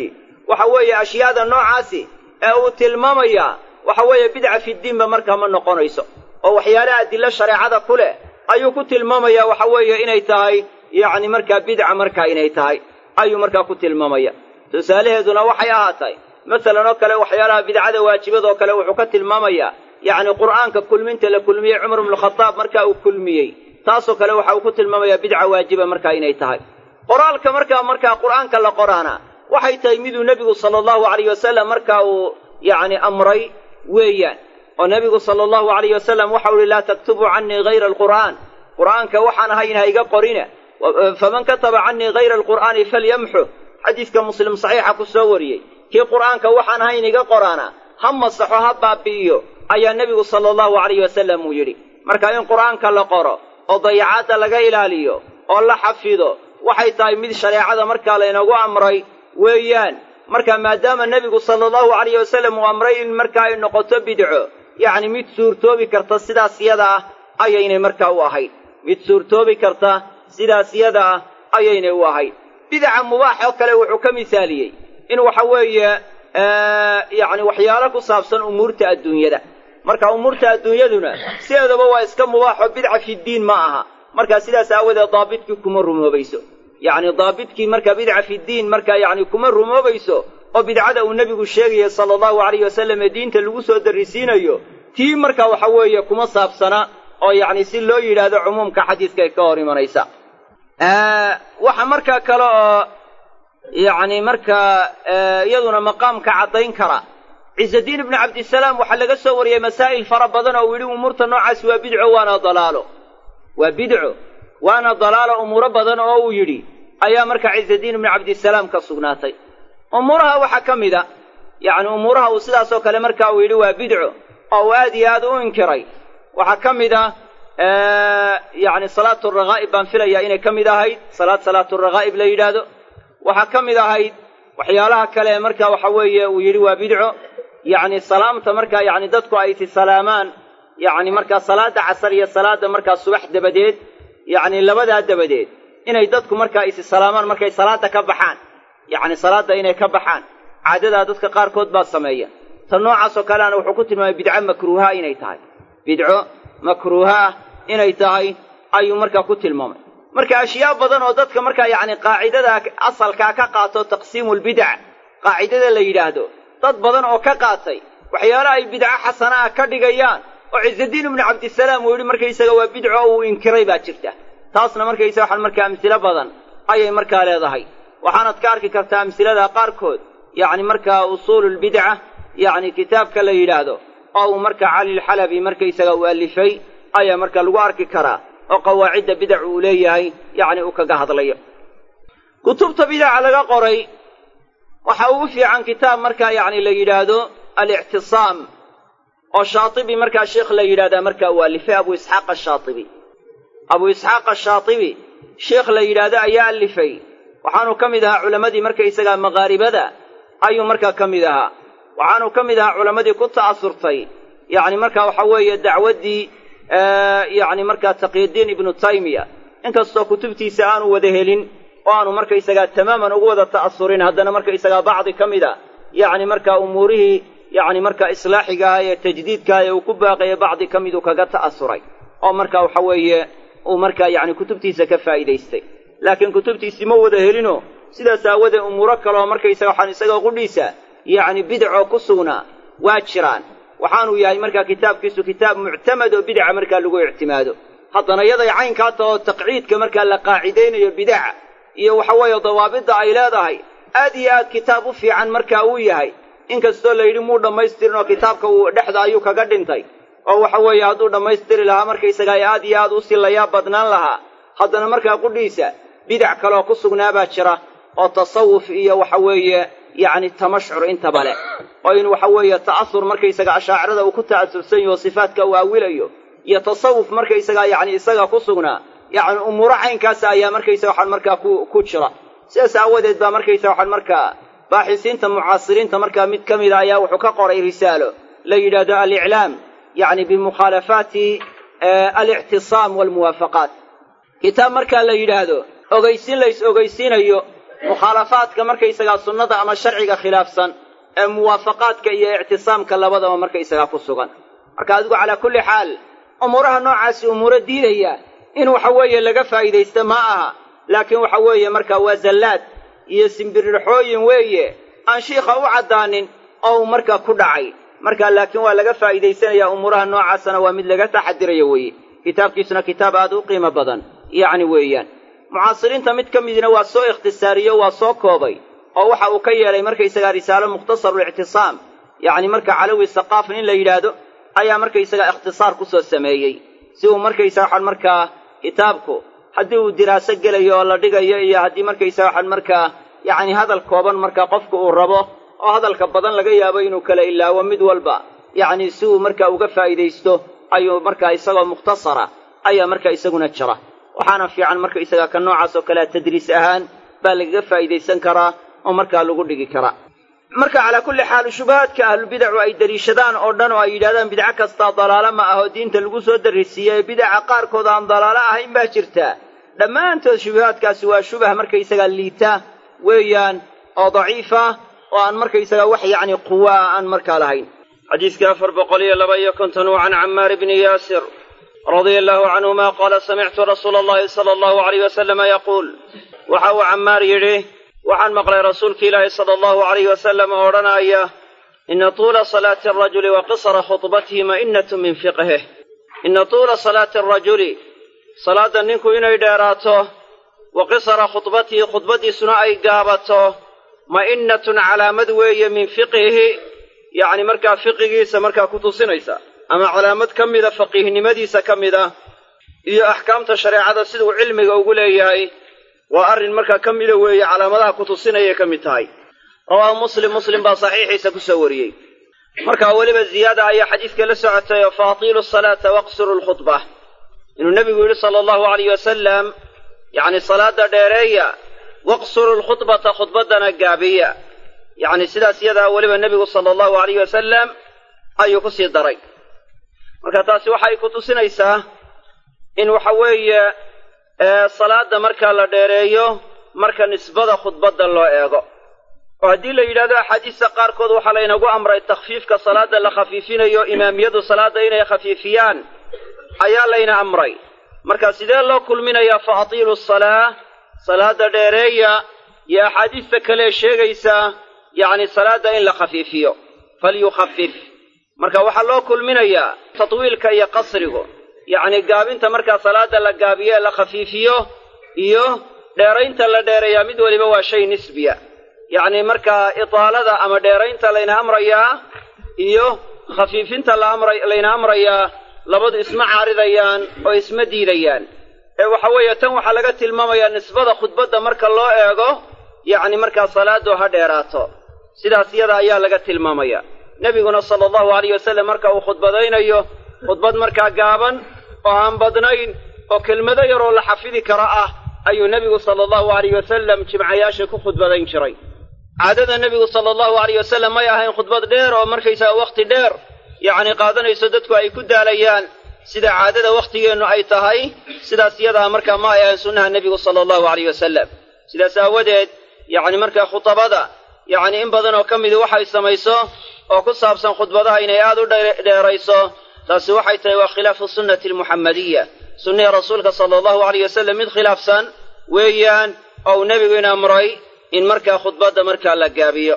waxa weeye ashyaada noocaasi ee uu tilmaamayaa waxa weeye bidca fi diinba markaa ma noqonayso oo waxyaalaha adilo shareecada ku leh ayuu ku tilmaamayaa waxa weeye inay tahay yacni markaa bidca markaa inay tahay ayuu markaa ku tilmaamaya tusaalaheeduna waxay ahaatay masalan oo kale waxyaalaha bidcada waajibadoo kale wuxuu ka tilmaamayaa yacni qur'aanka kulminta la kulmiyey cumar ibnu khataab markaa uu kulmiyey taasoo kale waxa uu ku tilmaamayaa bidca waajiba markaa inay tahay qoraalka markaa qur'aanka la qoraana waxay tahay miduu nebigu sala allahu alayh wasalam markaa uu yacni amray weeyaan oo nebigu sala allahu alayh wasalam waxau uhi laa taktubuu canii hayra alqur'aan qur'aanka waxaan ahayn ha iga qorina faman kataba canii hayra alqur'aani falyamxu xadiiska muslim saxiixa ku soo wariyey kii qur'aanka waxaan ahayn iga qoraana ha masaxo ha baabi'iyo ayaa nebigu sala allahu alayh wasalam uu yidhi marka in qur'aanka la qoro oo dayacaadda laga ilaaliyo oo la xafido waxay tahay mid shareecada markaa laynagu amray weeyaan marka maadaama nebigu sala allahu alayh wasalam uu amray in markaa ay noqoto bidco yacni mid suurtoobi karta sidaas yada ah ayaynay markaa u ahayd mid suurtoobi karta sidaas yada ah ayaynay u ahayd bidca mubaax oo kale wuxuu ka misaaliyey in waxa weeye yacni waxyaalo ku saabsan umuurta adduunyada marka umuurta adduunyaduna sideedaba waa iska mubaaxoo bidca fi diin ma aha markaa sidaas aawadeed daabidkii kuma rumoobayso yacni daabidkii marka bidca fi diin markaa yacni kuma rumoobayso oo bidcada uu nebigu sheegaya sala allahu alayh wasalam ee diinta lagu soo darrisiinayo tii marka waxa weeye kuma saabsana oo yacni si loo yidhaahdo cumuumka xadiiskay ka hor imanaysa waxa markaa kale oo yacni markaa iyaduna maqaamka caddayn kara ciisadiin ibnu cabdisalaam waxaa laga soo wariyey masaa'il fara badan oo uu yidhi umuurta noocaasi waa bidco waa bidco waana dalaalo umuuro badan oo uu yidhi ayaa marka ciisadiin ibnu cabdisalaam ka sugnaatay umuuraha waxaa ka mid a yacni umuuraha uu sidaasoo kale markaa uu yidhi waa bidco oo uu aad iyo aad u inkiray waxaa ka mid ah yacni salaatu rakaa'ib baan filayaa inay ka mid ahayd salaatu rakaa'ib la yidhaahdo waxaa ka mid ahayd waxyaalaha kale markaa waxa weeye uu yidhi waa bidco yacni salaamta markaa yacni dadku ay salaamaan yacni markaa salaada casar iyo salaada markaa subax dabadeed yacni labadaa dabadeed inay dadku markaa salaamaan markay salaada ka baxaan yacni salaada inay ka baxaan caadadaa dadka qaarkood baa sameeya tan noocaasoo kaleana wuxuu ku tilmaamay bidco makruuha inay tahay bidco makruuha ah inay tahay ayuu markaa ku tilmaamay marka ashyaa badan oo dadka markaa yacni qaacidada asalkaa ka qaato taqsiimulbidac qaacidada la yidhaahdo dad badan oo ka qaatay waxyaala ay bidco xasana ah ka dhigayaan oo ciisadiin ibnu cabdisalaam uu yidhi markaysaga waa bidco oo uu inkiray baa jirta taasna markaysaga waxaan markaa amsilo badan ayay markaa leedahay waxaanad ka arki kartaa amsilada qaarkood yacni markaa usuululbidca yacni kitaabka la yidhaahdo oo uu markaa calilxalabi markaysaga u alifay ayaa marka lagu arki karaa oo qawaacidda bidac uu leeyahay yacni uu kaga hadlayo kutubta bidaca laga qoray waxa ugu fiican kitaab markaa yacni la yidhaahdo alictisaam oo shaatibi markaa sheekh la yidhahdaa markaa uu alifay abu isxaaq ashaatibi sheekh la yidhaahdo ayaa alifay waxaanu ka mid ahaa culammadii markaysagaa maqaaribada ayuu markaa ka mid ahaa waxaanu ka mid ahaa culammadii ku ta'asurtay yacni markaa waxa weeye dacwaddii yacni markaa taqyiddiin ibnu taymiya inkastoo kutubtiisa aanu wada helin oo aanu markaysagaa tamaaman ugu wada ta'asurin haddana markaysagaa bacdi ka mid a yacni markaa umuurihii yacni markaa islaaxiga ah ee tajdiidkaah ee uu ku baaqaya bacdi ka miduu kaga ta'asuray oo markaa waxa weeye uu markaa yacni kutubtiisa ka faa'iidaystay laakiin kutubtiisii ma wada helinoo sidaas aawadee umuuro kaleoo markaysaga waxaan isaga qudhiisa yacni bidcoo ku sugnaa waa jiraan waxaanuu yahay markaa kitaabkiisu kitaab muctamad oo bidca markaa lagu ictimaado haddana yaday caynkaa taho taqciidka markaa la qaacidaynayo bidaca iyo waxa weeye dawaabidda ay leedahay aad iyo aad kitaab u fiican markaa uu yahay inkastoo la yidhi muu dhammaystirin oo kitaabka uu dhexda ayuu kaga dhintay oo waxa weeye hadduu dhammaystiri lahaa markaysagaa aad iyo aad u silayaa badnaan lahaa haddana markaa qudhiisa bidac kaleoo ku sugnaabaa jira oo tasawuf iyo waxa weeye yacni tamashcur intaba leh oo in waxa weeye ta'asur markaysaga ashaacirada uu ku ta'asursan yaho sifaadka uu awilayo iyo tasawuf markaysagaa yacni isaga ku sugnaa yacni umuuro caynkaasa ayaa markaysaga waxaan markaa ku jira sidaas aawadeed baa markaysaga waxaan markaa baaxisiinta mucaasiriinta markaa mid ka mida ayaa wuxuu ka qoray risaalo la yidhaahdo aliclaam yacni bimukhaalafaati alictisaam waalmuwaafaqaat kitaab markaa la yidhaahdo ogaysiin lays ogaysiinayo mukhaalafaadka markaysagaa sunnada ama sharciga khilaafsan ee muwaafaqaadka iyo ictisaamka labadaba markaysagaa ku sugan marka adigu calaa kulli xaal umuuraha noocaasi umuuro diidaya in waxa weeye laga faa'iidaysto ma aha laakiin waxa weeye markaa waa zallaad iyo simbirirxooyin weeye aan shiikha u caddaanin oo uu markaa ku dhacay markaa laakiin waa laga faa'iidaysanayaa umuuraha noocaasana waa mid laga taxadirayo weeye kitaabkiisuna kitaab aad u qiimo badan yacni weeyaan mucaasiriinta mid ka midina waa soo ikhtisaariyo waa soo koobay oo waxa uu ka yeelay markaysagaa risaalo mukhtasarulictisaam yacni marka calawi saqaafin in la yidhaahdo ayaa markaysagaa ikhtisaar ku soo sameeyey si uu markaysaga waxaan markaa kitaabku haddii uu diraaso gelayo oo la dhigayo iyo haddii markaysaga waxaan markaa yacni hadal kooban markaa qofku uu rabo oo hadalka badan laga yaabo inuu kala ilaawo mid walba yacni si uu markaa uga faa'iidaysto ayuu markaa isagoo mukhtasara ayaa markaa isaguna jira waxaana fiican markaysagaa ka noocaas oo kalea tadriis ahaan baa lagaga faa'iidaysan karaa oo markaa lagu dhigi karaa marka calaa kulli xaal shubahaadka ahlubidacu ay deliishadaan oo dhan oo ay yidhahdaan bidco kastaa dalaalo ma ahoo diinta lagu soo darrisiiyey bidaca qaarkood aan dalaalo ahayn baa jirta dhammaantood shubahaadkaasi waa shubah markaysagaa liita weeyaan oo daciifa oo aan markaysagaa wax yacni quwaa aan markaa lahayn xadiiska 452 can cammaar bni yaasir radia allahu canhuma qaala samictu rasuula allahi sala allahu alayh wasalama yaquul waxa uu cammaar yidhi waxaan maqlay rasuulka ilaahi sala allahu alayh wasalam oo odhanaya ina tuula salaati arajuli wa qisara khudbatihi ma'innatun min fiqhih ina tuula salaati arajuli salaadda ninku inay dheeraato wa qisara khudbatihi khudbadiisuna ay gaabato ma'innatun calaamad weeye min fiqhihi yacni markaa fiqigiisa markaa ku tusinaysa ama calaamad ka mida faqiihnimadiisa ka mid ah iyo axkaamta shareecada siduu cilmiga ugu leeyahay waa arrin markaa ka mida weeye calaamadaha ku tusinayay ka mid tahay rawaahu muslim baa saxiixiisa ku soo wariyey markaa weliba ziyaada ayaa xadiiska la socotay oo faatiilu salaata waqsuru lkhudbah inuu nebigu yidhi sala allahu alayh wasalam yacni salaada dheereeya waqsuru lkhudbata khudbaddana gaabiya yacni sidaas iyadaa weliba nebigu sala allahu alayh wasalam ayuu ku sii daray marka taasi waxay ku tusinaysaa in waxa weeye salaada markaa la dheereeyo marka nisbada khudbadda loo eego oo haddii la yidhahdo axaadiista qaarkood waxaa laynagu amray takhfiifka salaada la khafiifinayo imaamiyadu salaada inay khafiifiyaan ayaa layna amray marka sidee loo kulminayaa fa atiilu salaa salaada dheereeya iyo axaadiista kale sheegaysa yacni salaada in la khafiifiyo falyukhafif marka waxaa loo kulminayaa tatwiilka iyo qasrigu yacni gaabinta markaa salaada la gaabiyo ee la khafiifiyo iyo dheeraynta la dheereeyaa mid weliba waa shay nisbiya yacni markaa itaalada ama dheeraynta layna amrayaa iyo khafiifinta layna amrayaa labadu isma caaridayaan oo isma diidayaan ee waxa weeye tan waxaa laga tilmaamayaa nisbada khudbadda marka loo eego yacni markaa salaadu ha dheeraato sidaas iyada ayaa laga tilmaamaya nebiguna sala allahu alayh wasalam marka uu khudbadaynayo khudbad markaa gaaban oo aan badnayn oo kelmado yaroo la xafidi karo ah ayuu nebigu sala allahu alayh wasalam jimcayaasha ku khudbadayn jiray caadada nebigu sala allahu alayh wasalam may ahayn khudbad dheer oo markaysaga wakhti dheer yacni qaadanayso dadku ay ku daalayaan sida caadada wakhtigeennu ay tahay sidaas iyadaa markaa ma ay ahayn sunnaha nebigu sala allahu alayh wasalam sidaas aawadeed yacni markaa khutabada yacni in badan oo ka midi waxay samayso oo ku saabsan khudbadaha inay aad u dheerayso taasi waxay tahay waa khilaafu sunnati almuxammadiya sunnihii rasuulka sala allahu alayh wasalam mid khilaafsan weeyaan oo uu nebigu in amray in markaa khudbadda markaa la gaabiyo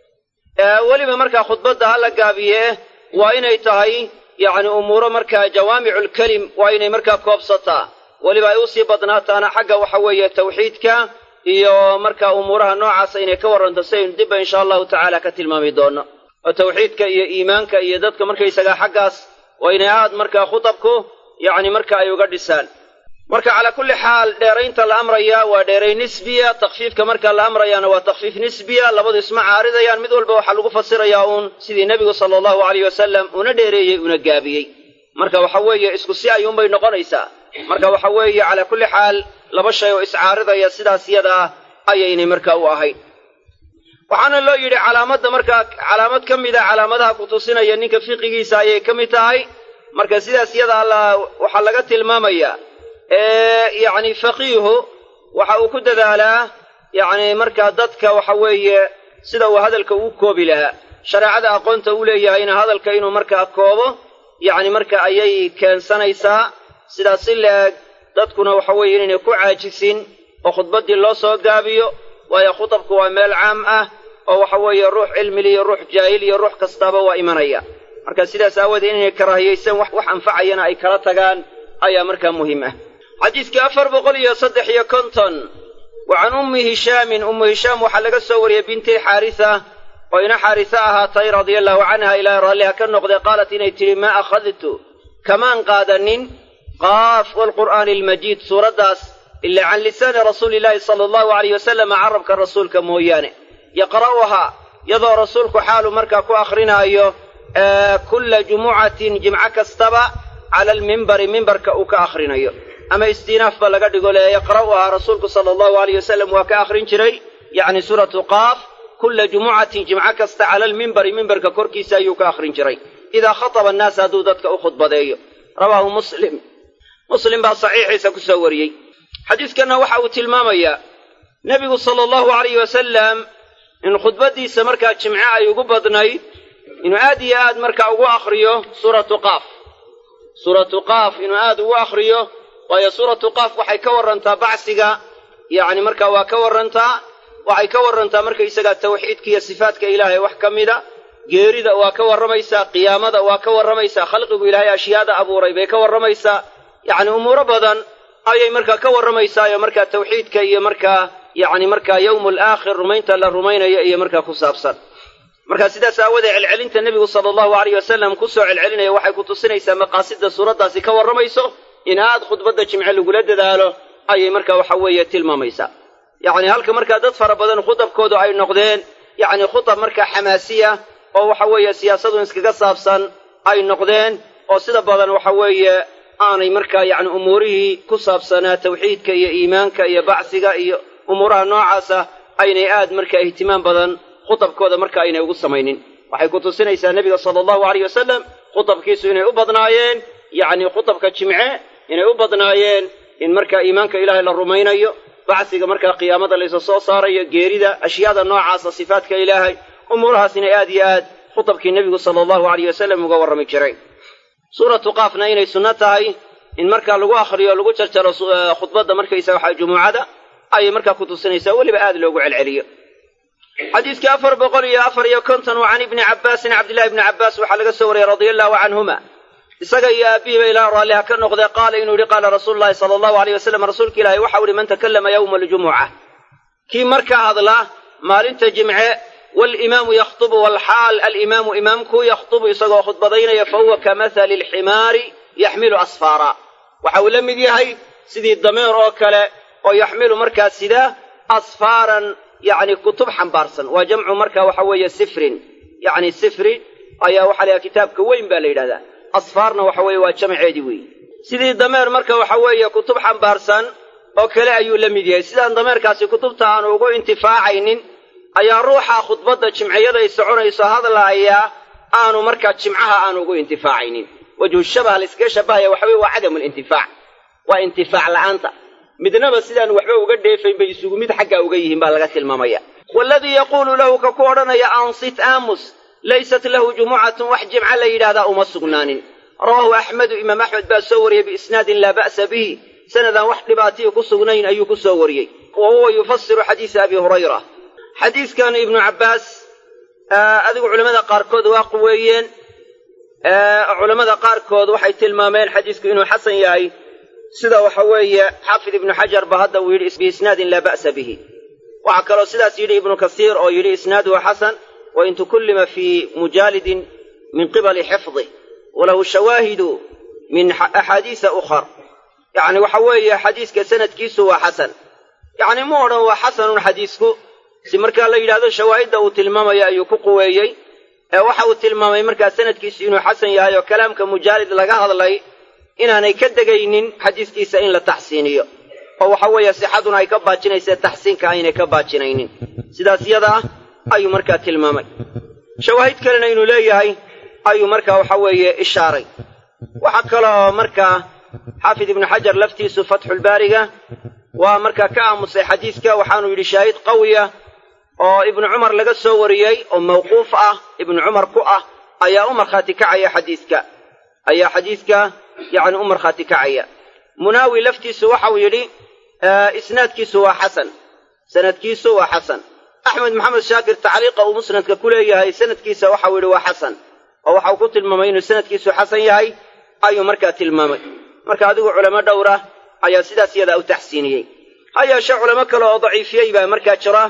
weliba markaa khudbadda ha la gaabiye waa inay tahay yacni umuuro markaa jawaamiculkelim waa inay markaa koobsataa weliba ay usii badnaataana xagga waxa weeye tawxiidka iyo markaa umuuraha noocaasa inay ka warranto saynu dibba insha allahu tacaala ka tilmaami doono oo tawxiidka iyo iimaanka iyo dadka markaysagaa xaggaas waa inay aad markaa khutabku yacni marka ay uga dhisaan marka calaa kulli xaal dheeraynta la amrayaa waa dheeray nisbiya takhfiifka marka la amrayaana waa takhfiif nisbiya labadu isma caaridayaan mid walba waxaa lagu fasirayaa uun sidii nebigu sala allahu alayh wasalam una dheereeyey una gaabiyey marka waxa weeye isku si ayuunbay noqonaysaa marka waxa weeye calaa kulli xaal laba shay oo iscaaridaya sidaas yadaa ayaynay markaa u ahayn waxaana loo yidhi calaamadda markaa calaamad ka mida calaamadaha ku tusinaya ninka fiqigiisa ayay ka mid tahay marka sidaas yadaa waxaa laga tilmaamayaa yacni faqiihu waxa uu ku dadaalaa yacni markaa dadka waxa weeye sida uu hadalka uu koobi lahaa shareecada aqoonta u leeyahayna hadalka inuu markaa koobo yacni marka ayay keensanaysaa sidaas si leeg dadkuna waxa weeye inaynay ku caajisin oo khudbaddii loo soo gaabiyo waayo khutabku waa meel caam ah oo waxa weeye ruux cilmili iyo ruux jaahil iyo ruux kastaaba waa imanaya marka sidaas aawadeed inay karaahiyaysan wax anfacayana ay kala tagaan ayaa markaa muhiim ah xadiiska 453 وعن أم هشام وحلق السورية بنت الحارثة وإن حارثة هاتي رضي الله عنها إلى رالها كالنقضة قالت إني تري ما أخذت كمان قادن قاف والقرآن المجيد سورة داس إلا عن لسان رسول الله صلى الله عليه وسلم عربك الرسول كمويانه يقرأها يضع رسولك حال مركك آخرنا أيه كل جمعة كستبع على المنبر منبرك آخرنا أيه أما استئناف بلغت يقول يقرأها رسولك صلى الله عليه وسلم وكآخرين شري يعني سورة قاف كل جمعة كست على المنبر منبرك كركي سايو كآخرين شري إذا خطب الناس هدودتك أخذ بدأيه رواه مسلم بصحيح سكسوري حديث كان وحاو تلماميا نبي صلى الله عليه وسلم إن خطبتي سمركا جمعاء يقبضني إنه آدي آد مركا وآخريه سورة قاف إنه آد وآخريه وهي سورة قاف وحي كورنتا بعسيقا يعني مركا وكورنتا وحي كورنتا مركا يساقا توحيدك يا صفاتك إلهي وحكمدا جيريدا وكورميسا قيامدا وكورميسا خلقك إلهي أشيادا أبو ريبي كورميسا يعني أمور بدن أي مركا كورميسا يا مركا توحيدك يا مركا يعني مركا يوم الآخر رمينتا للرمين يا مركا خصابصا مركا سيدا ساودا العلنت النبي صلى الله عليه وسلم كسو العلن وحي كتسنيسا مقاصد سورة داسي كورميسو in aad khudbadda jimce lagula dadaalo ayay markaa waxa weeye tilmaamaysaa yacni halka markaa dad fara badan khudabkoodu ay noqdeen yacni khudab markaa xamaasiya oo waxa weeye siyaasadu iskaga saabsan ay noqdeen oo sida badan waxa weeye aanay markaa yacni umuurihii ku saabsanaa tawxiidka iyo iimaanka iyo bacsiga iyo umuuraha noocaasa aynay aad markaa ihtimaam badan khudabkooda marka aynay ugu samaynin waxay ku tusinaysaa nebiga sala allahu calayh wasalam khudabkiisu inay u badnaayeen yacni khudabka jimce inay u badnaayeen in markaa iimaanka ilaahay la rumaynayo bacsiga markaa qiyaamada laysa soo saarayo geerida ashyaada noocaasa sifaadka ilaahay umuurahaas inay aad iyo aad khutabkii nebigu sala allahu calayh wasalam uga warrami jiray suuratu qaafna inay sunno tahay in markaa lagu akhriyo lagu jarjaro khudbadda markaysa waxa jumucada ayay markaa ku tusinaysaa weliba aad loogu celceliyo xadiiska 454 وعن ابن عباس عبد الله بن عباس وحلق السوري رضي الله عنهما isaga iyo aabihiiba ilaa raalliha ka noqday qaala inuu yidhi qaala rasuulullahi sala allahu alayh wasalam rasuulka ilaahay waxau ihi man takallama yowma aljumuca kii markaa hadla maalinta jimce waalimaamu yakhtubu walxaal alimaamu imaamkuu yakhtubu isagoo khudbadaynaya fahuwa kamahali alximaari yaxmilu asfaara waxa uu la mid yahay sidii dameer oo kale oo yaxmilu markaa sida asfaaran yacni kutub xambaarsan waa jamcu markaa waxa weeye sifrin yacni sifri ayaa waxaa la yidhaha kitaabka weyn baa la yidhahdaa asfaarna waxa weeye waa jamceedii weeye sidii dameer marka waxa weeye kutub xambaarsan oo kale ayuu la mid yahay sidaan dameerkaasi kutubta aanu ugu intifaacaynin ayaa ruuxa khudbadda jimciyaday soconayso hadlaayaa aanu markaa jimcaha aanu ugu intifaacaynin wajhu shabaha la iskaga shabahaya waxa weeye waa cadamu lintifaac waa intifaac la'aanta midnaba sidaan waxba uga dheefayn bay isugu mid xaggaa uga yihiin baa laga tilmaamaya waaladii yaquulu lahu ka ku odhanaya ansit aamus laysat lahu jumucatun wax jimca la yidhaahdaa uma sugnaanin rawaahu axmedu imaam axmed baa soo wariyey biisnaadin laa ba'sa bihi sanadaan wax dhibaatiyo ku sugnayn ayuu ku soo wariyey wa huwa yufasiru xadiisa abi hurayra xadiiskan ibnu cabbaas adigu culamada qaarkood waa quweeyeen culamada qaarkood waxay tilmaameen xadiisku inuu xasan yahay sida waxa weeye xaafid ibnu xajar ba hadda uu yidhi biisnaadin laa ba'sa bihi waxaa kaloo sidaas yidhi ibnu kasiir oo yidhi isnaaduhu xasan وإن تكلم في مجالد من قبل حفظه وله شواهد من أحاديث أخر يعني وحوي حديث كسند كيسو وحسن يعني مورا وحسن حديثه سمركا لي هذا شواهد أو تلمام يا أيوكو قويي وحاو تلمام مركا سند كيسو إنو حسن يا أيو كلام كمجالد لقاها لي إن أنا يكدقين حديث كيسا إن لتحسينيو وحوي صحتنا يكباتشين يسا تحسين كاين يكباتشين سيدا سيدا ayuu markaa tilmaamay shawaahid kalena inuu leeyahay ayuu markaa waxa weeye ishaaray waxa kaloo markaa xaafid ibnu xajar laftiisu fatxulbaariga waa markaa ka aamusay xadiiska waxaanu yidhi shaahid qawiya oo ibnu cumar laga soo wariyey oo mawquuf ah ibnu cumar ku ah ayaa u markhaati kacaya xadiiska yacni u markhaati kacaya munaawi laftiisu waxau yidhi isnaadkiisu waa xasan sanadkiisu waa xasan axmed maxamed shaakir tacliiqa uu musnadka ku leeyahay sanadkiisa waxau yidhi waa xasan oo waxau ku tilmaamay inuu sanadkiisu xasan yahay ayuu markaa tilmaamay marka adigu culamo dhowra ayaa sidaas iyadaa u taxsiiniyey ha yeeshee culamo kale oo daciifiyey baa markaa jira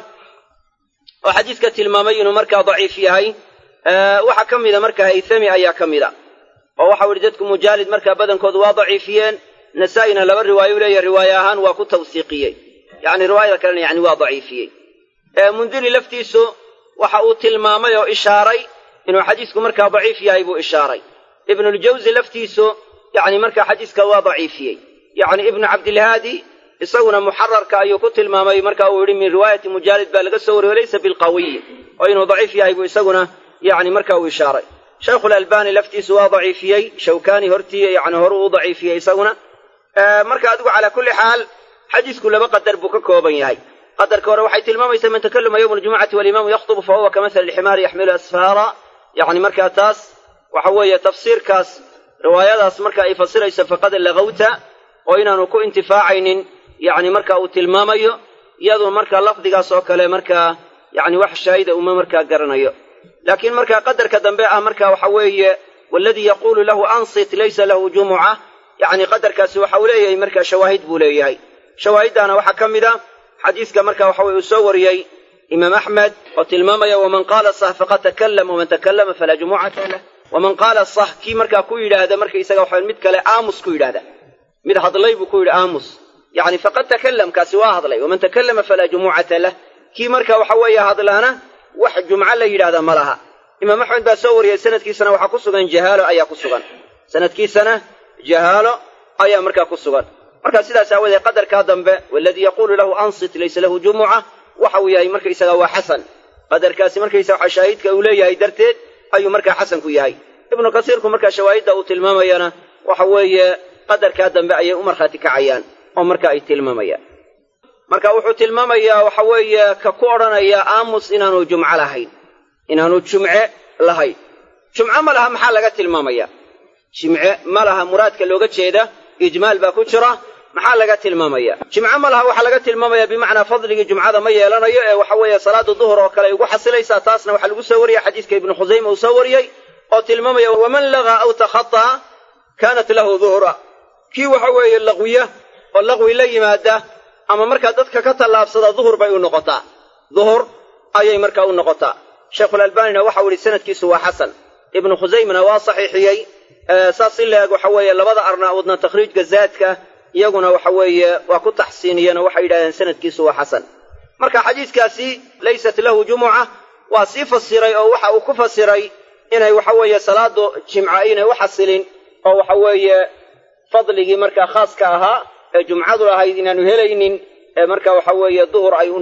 oo xadiiska tilmaamay inuu markaa daciif yahay waxaa ka mida markaa haythami ayaa ka mida oo waxau yidhi dadku mujaalid markaa badankoodu waa daciifiyeen nasaa-ina laba riwaayo u leeyahay riwaaye ahaan waa ku tawsiiqiyey yacni riwaayada kalena yani waa daciifiyey mundiri laftiisu waxa uu tilmaamay oo ishaaray inuu xadiisku markaa daciif yahay buu ishaaray ibnuljawzi laftiisu yacni markaa xadiiska waa daciifiyey yacni ibnu cabdilhaadi isaguna muxararka ayuu ku tilmaamay marka uu yidhi min riwaayati mujaalid baa laga soo wariyo laysa bilqawiyi oo inuu daciif yahay buu isaguna yacni marka uu ishaaray shaykhulalbani laftiisu waa daciifiyey shawkani hortii yacni horuu u daciifiyey isaguna marka adigu calaa kulli xaal xadiisku laba qadar buu ka kooban yahay qadarka hore waxay tilmaamaysaa man takallama yowma aljumucati walimaamu yakhtubu fa huwa kamahali lximaari yaxmilu asfaara yacni markaa taas waxa weeye tafsiirkaas riwaayadaas marka ay fasirayso faqad lagawta oo inaanu ku intifaacaynin yacni marka uu tilmaamayo iyadoo markaa lafdigaas oo kale markaa yacni wax shaahida uma markaa garanayo laakiin markaa qadarka dambe ah marka waxa weeye waaladii yaquulu lahu ansit laysa lahu jumuca yacni qadarkaasi waxa uu leeyahay markaa shawaahid buu leeyahay shawaahiddaana waxaa ka mid a xadiiska marka waxa weye uu soo wariyey imaam axmed oo tilmaamaya waman qaala sah faqad takallam waman takallama falaa jumucata lah waman qaala sah kii markaa ku yidhaahda marka isaga waxa mid kale aamus ku yidhaahda mid hadlay buu ku yidhi aamus yacni faqad takallam kaasi waa hadlay waman takallama falaa jumucata lah kii marka waxa weeye hadlaana wax jumco la yidhaahda ma laha imaam axmed baa soo wariyey sanadkiisana waxaa ku sugan jahaalo ayaa ku sugan sanadkiisana jahaalo ayaa markaa ku sugan marka sidaas aawadeed qadarkaa dambe waaladii yaquulu lahu ansit laysa lahu jumuca waxa uu yahay markaysaga waa xasan qadarkaasi markaysaga waxa shaahidka uu leeyahay darteed ayuu markaa xasan ku yahay ibnu kasiirku markaa shawaahidda uu tilmaamayana waxa weeye qadarkaa dambe ayay u markhaati kacayaan oo marka ay tilmaamayaan marka wuxuu tilmaamayaa waxa weeye ka ku odhanaya aamus inaanu jumco lahayn inaanu jumce lahayn jumco ma laha maxaa laga tilmaamaya jimce ma laha muraadka looga jeeda ijmaal baa ku jira maxaa laga tilmaamaya jimco ma laha waxaa laga tilmaamaya bimacnaa fadligii jumcada ma yeelanayo ee waxa weeye salaada duhur oo kale ay ugu xasilaysaa taasna waxaa lagu soo wariyey xadiiska ibnu khusayma uu soo wariyey oo tilmaamaya waman lagaa aw takhataa kaanat lahu duhra kii waxa weeye laqwiya oo laqwi la yimaada ama markaa dadka ka tallaabsada duhur bay u noqotaa duhur ayay markaa u noqotaa sheikhulalbanina waxau yihi sanadkiisu waa xasan ibnu khusaymana waa saxiixiyey saas in la eg waxa weeye labada arnaaudna takhriijka zaadka iyaguna waxa weeye waa ku taxsiiniyeen oo waxay yidhahdeen sanadkiisu waa xasan marka xadiiskaasi laysat lahu jumuca waa sii fasiray oo waxa uu ku fasiray inay waxa weeye salaadu jimca inay u xasilin oo waxa weeye fadligii markaa khaaska ahaa ee jumcadu lahayd inaanu helaynin ee marka waxa weeye duhur ay u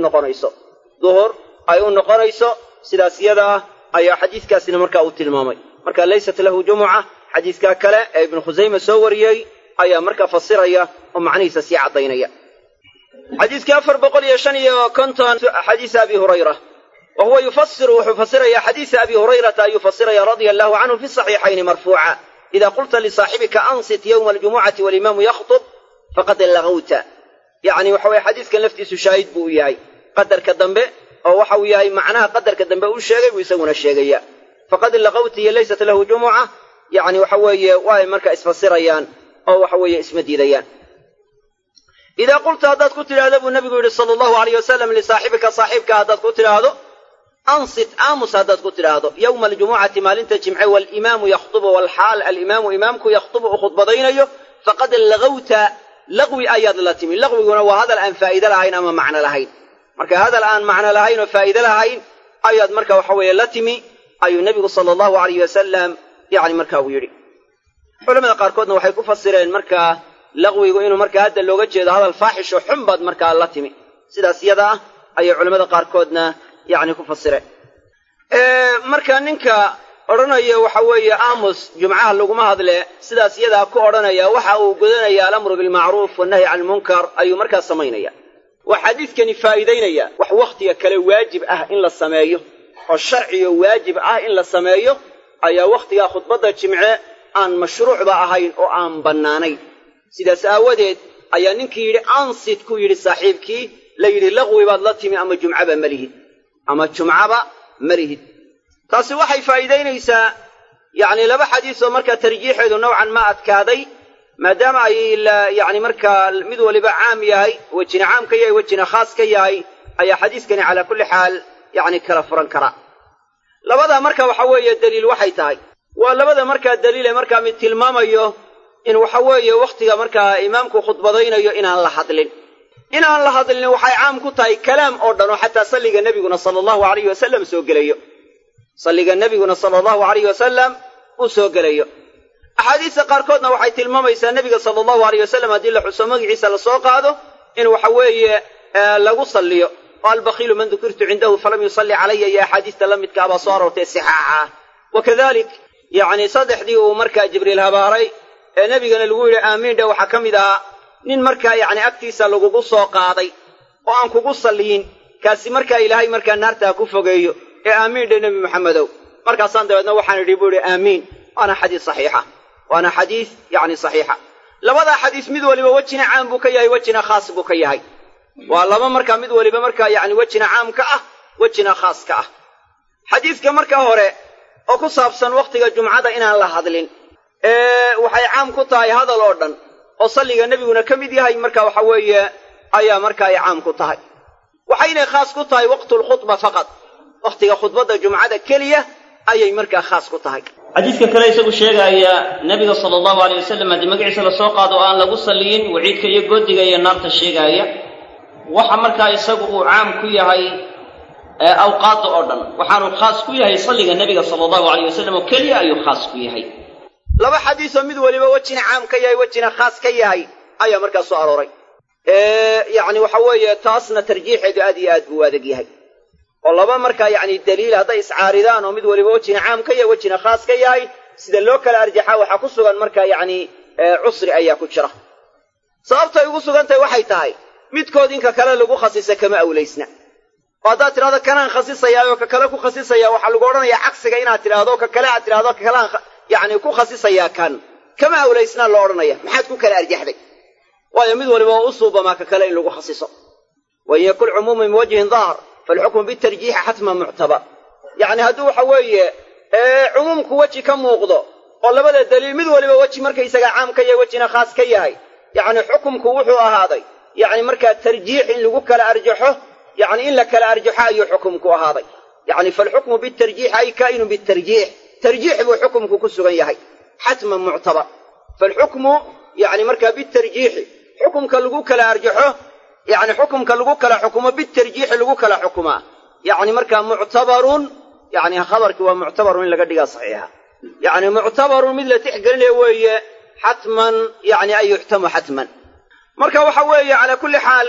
noqonayso sidaas iyada ah ayaa xadiiskaasina marka uu tilmaamay marka laysat lahu jumuca xadiiskaa kale ee ibnu khusayma soo wariyey ayaa markaa fasiraya oo macnihiisa sii caddaynaya xadiiskii 450 xadiis abi hurayra wa huwa yufasiru wuxuu fasiraya xadiisa abi hurayrata ayuu fasiraya radia allahu canhu fi saxiixayni marfuuca ida qulta lisaaxibika ansit yowma aljumucati walimaamu yakhtub faqad lagawta yacni waxa weye xadiiskan laftiisu shaahid buu u yahay qadarka dambe oo waxa uu yahay macnaha qadarka dambe uu sheegay buu isaguna sheegaya faqad lagawta iyo laysat lahu jumuca yacni waxa weeye waa marka isfasirayaan oo waxa weeye isma diidayaan idaa qulta haddaad ku tidhaahdo buu nabigu yidhi sala allahu alayh wasalam lisaaxibika saaxiibka haddaad ku tidhaahdo ansit aamus haddaad ku tidhaahdo yowma aljumucati maalinta jimce waalimaamu yakhtubu walxaal alimaamu imaamku yakhtubu u khudbadaynayo faqad lagawta laqwi ayaad la timi laqwiguna waa hadal aan faa'iide lahayn ama macno lahayn marka hadal aan macno lahayn oo faa'iide lahayn ayaad marka waxa weeye la timi ayuu nebigu sala allahu alayh wasalam yacni marka uu yidhi culamada qaarkoodna waxay ku fasireen markaa laqwigu inuu markaa hadda looga jeedo hadal faaxish oo xun baad markaa la timi sidaas iyada ah ayay culamada qaarkoodna yacni ku fasireen marka ninka odhanaya waxa weeye aamus jumcaha laguma hadle sidaas iyadaa ku odhanaya waxa uu gudanaya alamru bilmacruuf wannahyi can ilmunkar ayuu markaa samaynaya. waa xadiidkani faa'iidaynaya wax wakhtiga kale waajib ah in la sameeyo oo sharciyo waajib ah in la sameeyo ayaa wakhtigaa khudbadda jimce aan mashruucba ahayn oo aan bannaanayn. sidaas aawadeed ayaa ninkii yidhi ansid ku yidhi saaxiibkii la yidhi laqwi baad la timi ama jumcaba ma lihid. taasi waxay faa'iidaynaysaa yacni laba xadiis oo markaa tarjiixeedu nowcan ma adkaaday maadaama ay yacni markaa mid waliba caam yahay wejina caam ka yahay wejina khaas ka yahay ayaa xadiiskani calaa kulli xaal yacni kala furan kara. labada marka waxa weeye daliil waxay tahay waa labada markaa daliile markaa mid tilmaamayo in waxa weeye wakhtiga markaa imaamku khudbadaynayo inaan la hadlin waxay caam ku tahay kalaam oo dhan oo xataa salliga nebiguna sala allahu alayhi wasallam soo gelayo uu soo gelayo. axaadiista qaarkoodna waxay tilmaamaysaa nebiga sala allahu alayh wasallam haddii la xuso magaciisa la soo qaado in waxa weeye lagu salliyo oo albakhiilu man dukirtu cindahu falam yusalli calaya iyo axaadiista la midkaa baa soo aroortay sixaaxa ah. wakadalik yacni saddexdii uu markaa jibriil habaaray ee nebigana lagu yidhi aamiindhe waxaa ka mid ahaa nin markaa yacni agtiisa lagugu soo qaaday oo aan kugu salliyin kaasi markaa ilaahay markaa naartaa ku fogeeyo ee aamiindhe nebi maxamedow. markaasaan dabeedna waxaan idhi buu idhi aamiin waana xadiis yacni saxiixa. labadaa xadiis mid waliba wejina caam buu ka yahay wejina khaas buu ka yahay. waa laba markaa mid waliba markaa yacni wejina caamka ah wejina khaaska ah. xadiiska markaa hore oo ku saabsan wakhtiga jumcada inaan la hadlin waxay caam ku tahay hadal oo dhan oo salliga nebiguna ka mid yahay marka waxa weeye ayaa markaa ay caam ku tahay. waxaynay khaas ku tahay waqtulkhudba faqad wakhtiga khudbadda jumcada keliya ayay markaa khaas ku tahay. xadiidka kale isagu sheegaya nebiga sala allahu alayh wasallam haddii magaciisa la soo qaado o aan lagu salliyin waciidka iyo goodiga iyo naarta sheegaaya waxa markaa isagu uu caam ku yahay awqaadda oo dhan waxaanuu khaas ku yahay salliga nebiga sala allahu alayh wasallam oo keliya ayuu khaas ku yahay. laba xadiisoo mid waliba wejina caam ka yahay wejina khaas ka yahay ayaa markaa soo arooray. yacni waxa weeye taasna tarjiixeedu aad iyo aad buu adag yahay oo laba markaa yacni daliil hadday iscaaridaan oo mid waliba wejina caam ka yahay wejina khaas ka yahay sida loo kala arjaxaa waxaa ku sugan markaa yacni cusri ayaa ku jira. sababtay ugu sugan tahay waxay tahay midkood inka kale lagu khasisa kama awlaysna oo haddaad tidhahdo kanaan khasisayaa oo ka kale ku khasisaya waxaa lagu odhanayaa cagsiga inaad tidhaahdo ka kale aad tidhahdo ka kaleaan yacni ku khasisayaa kan kama awlaysnaa loo odhanaya maxaad ku kala arjaxday waayo mid waliba oo u suubamaa ka kale in lagu khasiso. wain yakun cumuuman min wajhin dahr falxukmu bitarjiixi xatman muctabar. yacni hadduu waxa weeye cumuumku weji ka muuqdo oo labada daliil mid waliba weji markaysaga caam ka yahay wejina khaas ka yahay yacni xukumku wuxuu ahaaday yacni markaa tarjiix in lagu kala arjaxo yacni in la kala arjaxo ayuu xukumku ahaaday. yacni falxukmu bitarjiix ay kaa'inu bitarjiix tarjiix buu xukumku ku sugan yahay xatman muctabar. falxukmu yacni markaa bitarjiixi xukumka lagu kala arjaxo yacni xukumka lagu kala xukumo bitarjiixi lagu kala xukumaa yacni markaa muctabarun yacni khabarkii waa muctabarun in laga dhigaa saxiixa yacni muctabarun mid la tixgelinayo weeye xatman yacni ay yuxtamu xatman. marka waxa weeye calaa kulli xaal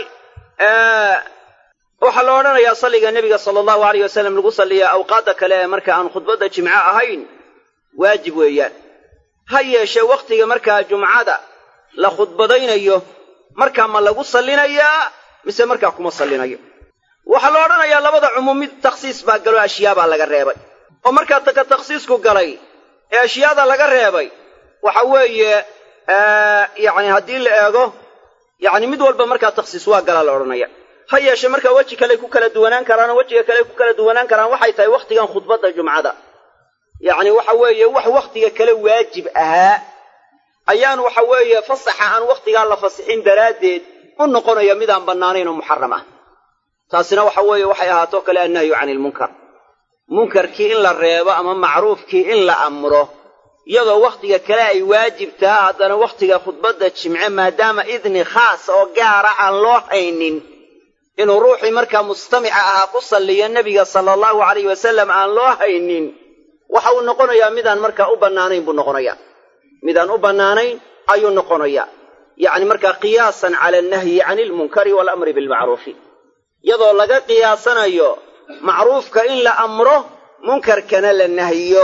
waxaa la odhanayaa salliga nebiga sala allahu alayh wasallam lagu salliya awqaadda kale ee marka aan khudbadda jimco ahayn waajib weeyaan. ha yeeshee wakhtiga markaa jumcada la khudbadaynayo markaa ma lagu sallinayaa mise markaa kuma sallinayo. waxaa la odhanayaa labada cumuum mid takhsiis baa galo ashyaa baa laga reebay oo markaa ka takhsiisku galay ee ashyaada laga reebay waxa weeye yacni haddii la eego yacni mid walba markaa takhsiis waa galaa la odhanaya. ha yeeshee markaa weji kale ku kala duwanaan karaan oo wejiga kale ku kala duwanaan karaan waxay tahay wakhtigan khudbadda jumcada yacni waxa weeye wax wakhtiga kale waajib ahaa ayaan waxa weeye fasaxa aan wakhtigaa la fasixin daraaddeed u noqonaya midaan bannaanayn oo muxaram ah. taasina waxa weeye waxay ahaatoo kale annahyu cani ilmunkar munkarkii in la reebo ama macruufkii in la amro iyadoo wakhtiga kale ay waajib taha haddana wakhtiga khudbadda jimce maadaama idni khaas oo gaara aan loo haynin inuu ruuxii markaa mustamica ahaa ku salliyo nebiga sala allahu alayh wasallam aan loo haynin waxa uu noqonayaa midaan markaa u bannaanayn buu noqonayaa midaan u bannaanayn ayuu noqonayaa yacni markaa qiyaasan cala annahyi cani ilmunkari waalamri bilmacruufi iyadoo laga qiyaasanayo macruufka in la amro munkarkana la nahyiyo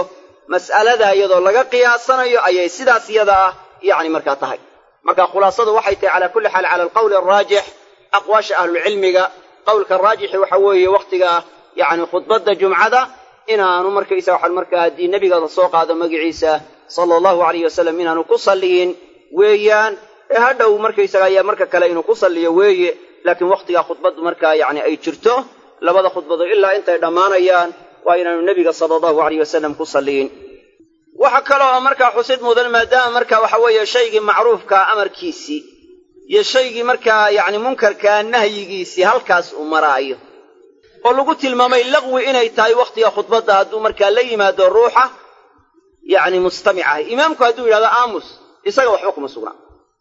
mas'alada iyadoo laga qiyaasanayo ayay sidaas iyada ah yacni markaa tahay marka khulaasadu waxay tahay calaa kulli xaal cala alqawli alraajix aqwaasha ahlucilmiga qowlka raajixi waxa weeye wakhtiga yacni khudbadda jumcada inaanu markaysa waxaan markaa haddii nebiga la soo qaado magaciisa sala allahu alayh wasalam inaanu ku salliyin weeyaan ee hadhow markaysaga ayaa marka kale inuu ku salliyo weeye laakiin wakhtigaa khudbaddu markaa yacni ay jirto labada khudbadood ilaa intay dhammaanayaan waa inaanu nebiga sala allahu alayh wasalam ku salliyin waxa kale oo markaa xusid mudan maadaama marka waxa weeye shaygii macruufkaa amarkiisii iyo shaygii markaa yacni munkarkaa nahyigiisii halkaas uu maraayo oo lagu tilmaamay laqwi inay tahay wakhtiga khudbadda hadduu markaa la yimaado ruuxa yacni mustamic ah imaamku hadduu yidhahdo aamus isaga waxba kuma sugnaa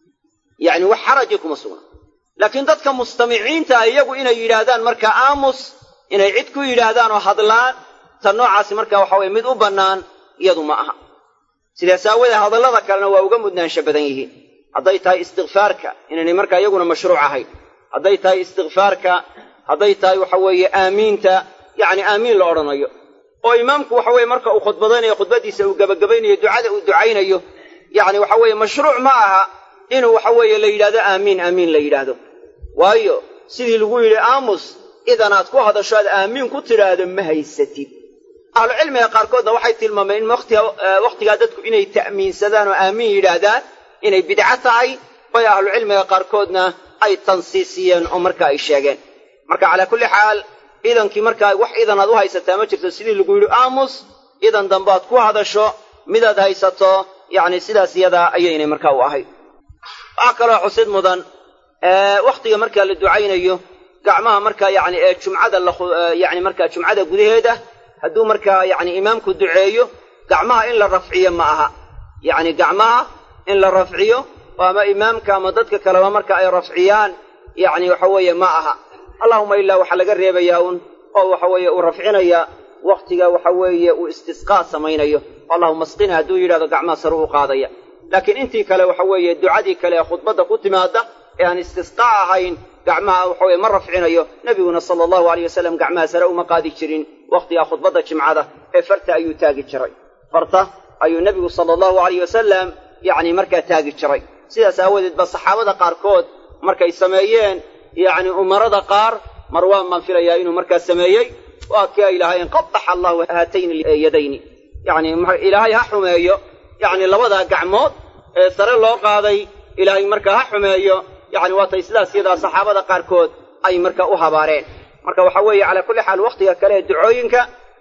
yacni wax xaraji kuma sugnaa laakiin dadka mustamiciinta ah iyagu inay yidhaahdaan markaa aamus inay cid ku yidhaahdaan oo hadlaan ta noocaasi markaa waxa weye mid u bannaan iyadu ma aha sidaas aawadeed hadallada kalena waa uga mudnaansha badan yihiin hadday tahay istikfaarka inaynay markaa iyaguna mashruuc ahayn hadday tahay istikfaarka hadday tahay waxa weeye aamiinta yacni aamiin la odhanayo oo imaamku waxa weeye marka uu khudbadaynayo khudbaddiisa uu gebagabaynayo ducada uu ducaynayo yacni waxa weeye mashruuc ma aha inuu waxa weeye la yidhahdo aamiin aamiin la yidhaahdo waayo sidii lagu yidhi aamus idan aad ku hadasho aad aamiin ku tidhaahdo ma haysatid ahlucilmiga qaarkoodna waxay tilmaameen in wakhtigaa dadku inay ta'miinsadaan oo aamiin yidhaahdaan inay bidco tahay bay ahlucilmiga qaarkoodna ay tansiisiyeen oo marka ay sheegeen marka calaa kulli xaal idankii markaa wax idan aad u haysataa ma jirto sidii lagu yidhi aamus idan dambe aad ku hadasho midaad haysato yacni sidaas iyadaa ayaynay markaa u ahayd waxaa kaloo xusid mudan wakhtiga markaa la ducaynayo gacmaha markaa yacni ee jumcada yacni markaa jumcada gudaheeda hadduu markaa yacni imaamku duceeyo gacmaha in la rafciyo ma aha yacni gacmaha in la rafciyo oo ama imaamka ama dadka kaleba marka ay rafciyaan yacni waxa weeye ma aha allahuma ilaa waxaa laga reebayaa un oo waxa weeye uu rafcinaya wakhtiga waxa weeye uu istisqaa samaynayo allahuma asqina hadduu yidhahdo gacmaha sare u qaadaya laakiin intii kale waxa weeye ducadii kale ee khudbadda ku timaada ee aan istisqaa ahayn gacmaha waxa weye ma rafcinayo nebiguna sala allahu alayh wasalam gacmaha sare uma qaadi jirin wakhtigaa khudbadda jimcada ee farta ayuu taagi jiray farta ayuu nebigu sala allahu alayh wasalam yacni markaa taagi jiray sidaas aawadeed ba saxaabada qaarkood markay sameeyeen yacni umarada qaar marwaan baan filayaa inuu markaa sameeyey waa kii ay lahaayeen qadaxa allahu haatayni yadayni yacni ilaahay ha xumeeyo yacni labadaa gacmood ee sare loo qaaday ilaahay markaa ha xumeeyo yacni waatay sidaas iyadaa saxaabada qaarkood ay markaa u habaareen marka waxa weeye calaa kulli xaal wakhtiga kale ee ducooyinka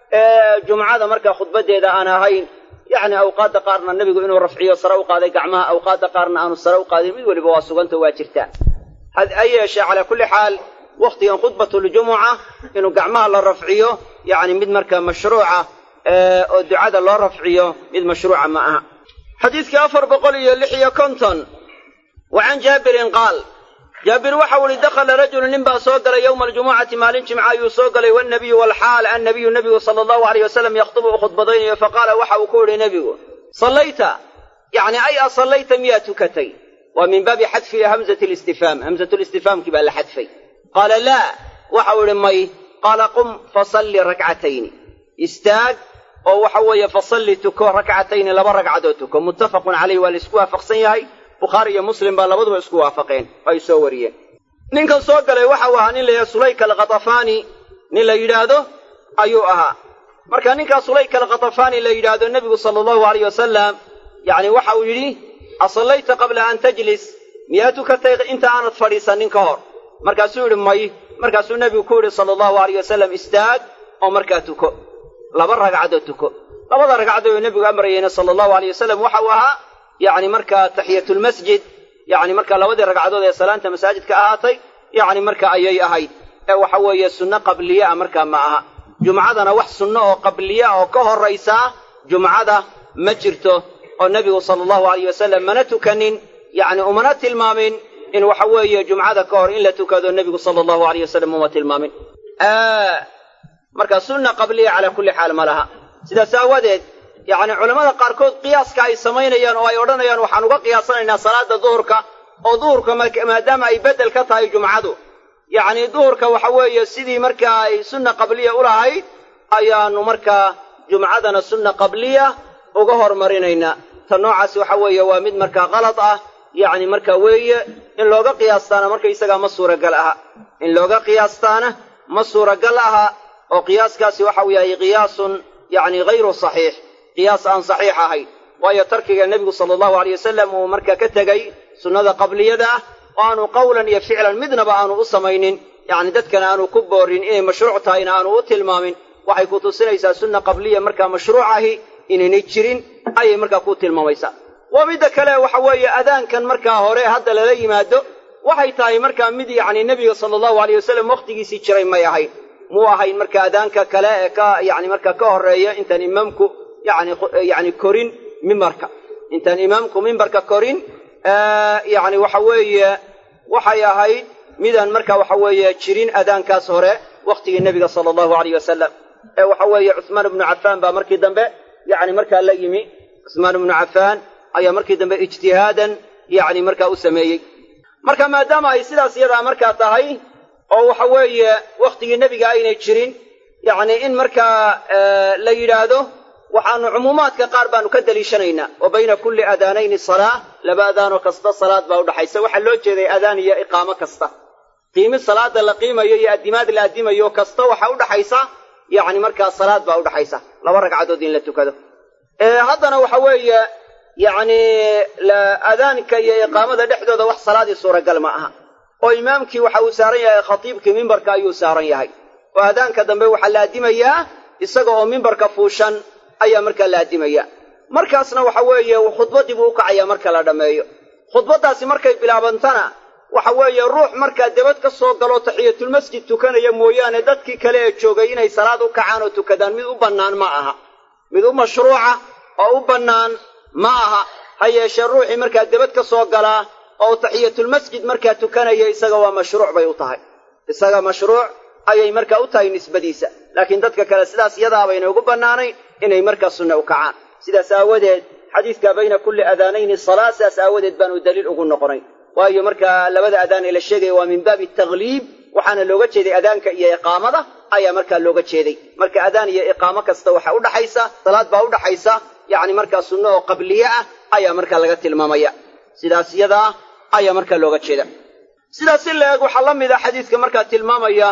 ee jumcada markaa khudbaddeeda aan ahayn yacni awqaadda qaarna nebigu inuu rafciyo sare u qaaday gacmaha awqaadda qaarna aanu sare u qaadin mid weliba waa suganta waa jirtaa ha yeeshee calaa kulli xaal wakhtigan khudbatuljumuca inuu gacmaha la rafciyo yacni mid markaa mashruuca oo ducada loo rafciyo mid mashruuca ma aha xadiidkii 456 wa can jaabirin qaal jaabir waxau ihi dakhala rajulu nin baa soo galay yowma aljumucati maalin jimca ayuu soo galay wannabiyu walxaal annabiyu nebigu sala allahu alayh wasalam yakhtubu u khudbadaynayo faqaala waxa uu ku yidhi nebigu sallayta yacni ay a sallayta miyaa tukatay waa min baabi xadfi hamzati listifhaam hamzatulistifhaamkii baa la xadfay qaala laa waxau idhi may qaala qum fasalli rakcatayni istaag oo waxa weeye fasalli tuko rakcatayni laba ragcadood tuko muttafaqun calayh waa la isku waafaqsan yahay bukhaari iyo muslim baa labaduba isku waafaqeen ay soo wariyeen ninkan soo galay waxa uu ahaa nin la yidhahdo sulayka alkhatafaani nin la yidhaahdo ayuu ahaa marka ninkaa sulayka alkhatafaani la yidhaahdo nebigu sala allahu alayh wasalam yacni waxa uu yidhi asallayta qabla an tajlis miyaa tukatay inta aanad fadhiisanin ka hor markaasuu yidhi may markaasuu nebigu ku yidhi sala allahu alayh wasalam istaag oo markaa tuko laba ragcadood tuko labada ragcadood oo nebigu amrayeyna sala allahu alayh wasalam waxa uu ahaa yacni markaa taxiyatulmasjid yacni markaa labadii ragcadood ee salaanta masaajidka ahaatay yacni marka ayay ahayd ee waxa weeye sunno qabliye ah markaa ma aha jumcadana wax sunno oo qabliye oo ka horraysaa jumcada ma jirto oo nebigu sala allahu alayh wasalam mana tukanin yacni umana tilmaamin in waxa weeye jumcada ka hor in la tukado nebigu sala allahu alayh wasalam uma tilmaamin marka sunna qabliya calaa kulli xaal ma laha sidaas aawadeed yacni culammada qaarkood qiyaaska ay samaynayaan oo ay odhanayaan waxaan uga qiyaasanaynaa salaada duhurka oo duhurka maadaama ay beddel ka tahay jumcadu yacni duhurka waxa weeye sidii markaa ay sunna qabliya u lahayd ayaanu markaa jumcadana sunna qabliya uga hormarinaynaa ta noocaasi waxa weeye waa mid markaa qalad ah yacni markaa weeye in looga qiyaastaana markaysagaa ma suuragal aha in looga qiyaastaana ma suuragal aha oo qiyaaskaasi waxa uu yahay qiyaasun yacni hayru saxiix qiyaas aan saxiix ahayn waayo tarkiga nebigu sala allahu alayh wasalam uu markaa ka tegey sunnada qabliyada ah oo aanu qawlan iyo ficlan midnaba aanu u samaynin yacni dadkana aanu ku boorin inay mashruuc tahayna aanu u tilmaamin waxay ku tusinaysaa sunna qabliya markaa mashruuc ahi inaynay jirin ayay markaa ku tilmaamaysaa waa midda kale waxa weeye adaankan markaa hore hadda lala yimaado waxay tahay markaa mid yacni nebiga sala allahu alayh wasalam wakhtigiisii jiray may ahayn muu ahayn marka adaanka kale ee ka yacni markaa ka horreeya intaan imaamku yacni korin mimbarka intaan imaamku mimbarka korin yacni waxa weeye waxay ahayd midaan marka waxa weeye jirin adaankaas hore wakhtigii nebiga sala allahu alayh wasalam ee waxa weeye cusmaan ibnu cafaan baa markii dambe yacni markaa la yimi cusmaan ibnu cafaan ayaa markii dambe ijtihaadan yacni markaa u sameeyey marka maadaama ay sidaas iyadaa markaa tahay oo waxa weeye wakhtigii nebiga aynay jirin yacni in markaa la yidhaahdo waxaanu cumuumaadka qaar baanu ka deliishanaynaa wa bayna kulli adaanayni salaa laba adaanoo kasta salaad baa udhaxaysa waxaa loo jeeday adaan iyo iqaamo kasta qiimi salaada la qiimayo iyo addimaad la addimayo kasta waxaa udhaxaysa yacni markaa salaad baa udhaxaysa laba ragcadood in la tukado haddana waxa weeye yacni adaanka iyo iqaamada dhexdooda wax salaadii suuragal ma aha oo imaamkii waxa uu saaran yahay khatiibkii mimbarka ayuu saaran yahay oo adaanka dambe waxaa la addimayaa isaga oo mimbarka fuushan ayaa markaa la addimayaa markaasna waxa weeye khudbaddii buu u kacayaa marka la dhammeeyo khudbaddaasi markay bilaabantana waxa weeye ruux markaa debad ka soo galoo taxiyatulmasjid tukanaya mooyaane dadkii kale ee joogay inay salaad u kacaan oo tukadaan mid u bannaan ma aha mid u mashruuca oo u bannaan ma aha ha yeeshee ruuxii markaa debad ka soo galaa oo taxiyatulmasjid markaa tukanaya isaga waa mashruuc bay u tahay isaga mashruuc ayay markaa u tahay nisbadiisa laakiin dadka kale sidaas iyadaa bayna ugu bannaanayn inay markaa sunne u kacaan sidaas aawadeed xadiidka bayna kulli adaanayni salaa sidaas aawadeed baanu daliil ugu noqonay waayo markaa labada adaan ee la sheegaya waa min baabi takhliib waxaana looga jeeday adaanka iyo iqaamada ayaa markaa looga jeeday marka adaan iyo iqaamo kasta waxaa udhaxaysa salaad baa udhaxaysa yacni markaa sunno oo qabliye ah ayaa markaa laga tilmaamaya sidaas iyadaa ayaa markaa looga jeeda sidaas in la eeg waxaa la mid a xadiidka markaa tilmaamaya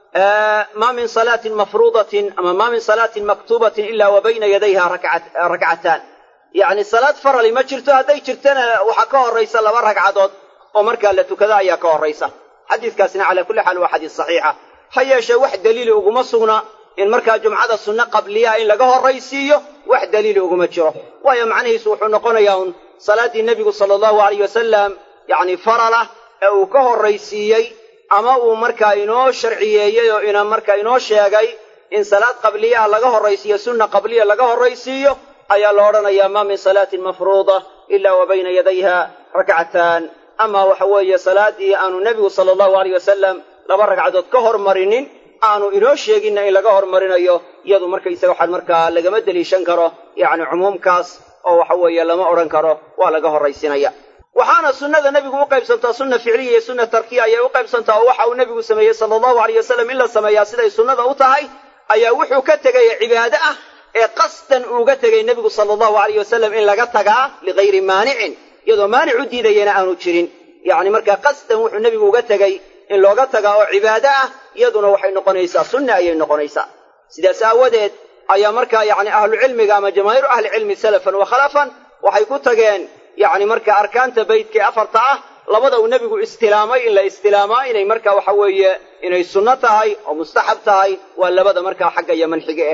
maa min salaatin mafruudatin ama maa min salaatin maktuubatin ilaa wa bayna yadayha rakcataan yacni salaad farali ma jirto hadday jirtana waxaa ka horraysa laba ragcadood oo markaa la tukada ayaa ka horraysa xadiidkaasina calaa kulli xaal waa xadiis saxiixa ha yeeshee wax daliili uguma sugna in markaa jumcada sunno qabliyaa in laga horraysiiyo wax daliili uguma jiro waayo macnihiisu wuxuu noqonayaa un salaaddii nebigu sala allahu alayh wasalam yacni faralah ee uu ka horraysiiyey ama uu markaa inoo sharciyeeyey oo ina markaa inoo sheegay in salaad qabliyaa laga horraysiiyo sunna qabliya laga horraysiiyo ayaa la odhanayaa maa min salaatin mafruuda ilaa wa bayna yadayha rakcataan ama waxa weeye salaaddii aanu nebigu sala allahu alayh wasalam laba ragcadood ka hormarinin aanu inoo sheeginna in laga hormarinayo iyadu markaysaga waxaan markaa lagama deliishan karo yacni cumuumkaas oo waxa weeye lama odhan karo waa laga horraysinaya waxaana sunnada nebigu u qaybsantaa sunna ficliya iyo sunna tarkiya ayay u qaybsantaa oo waxa uu nebigu sameeyey sala allahu alayh wasalam in la sameeyaa siday sunnada u tahay ayaa wuxuu ka tegay cibaade ah ee qasdan uuga tegay nebigu sala allahu alayh wasalam in laga tagaa ligayri maanicin iyadoo maanic u diidayana aanu jirin yacni markaa qasdan wuxuu nebigu uga tegey in looga tagaa oo cibaade ah iyaduna waxay noqonaysaa sunne ayay noqonaysaa sidaas aawadeed ayaa markaa yacni ahlucilmiga ama jamaahiiru ahlicilmi salafan wa khalafan waxay ku tageen yacni markaa arkaanta baydka ee afarta ah labada uu nebigu istilaamay in la istilaamaa inay markaa waxa weeye inay sunno tahay oo mustaxab tahay waa labada markaa xagga yaman xige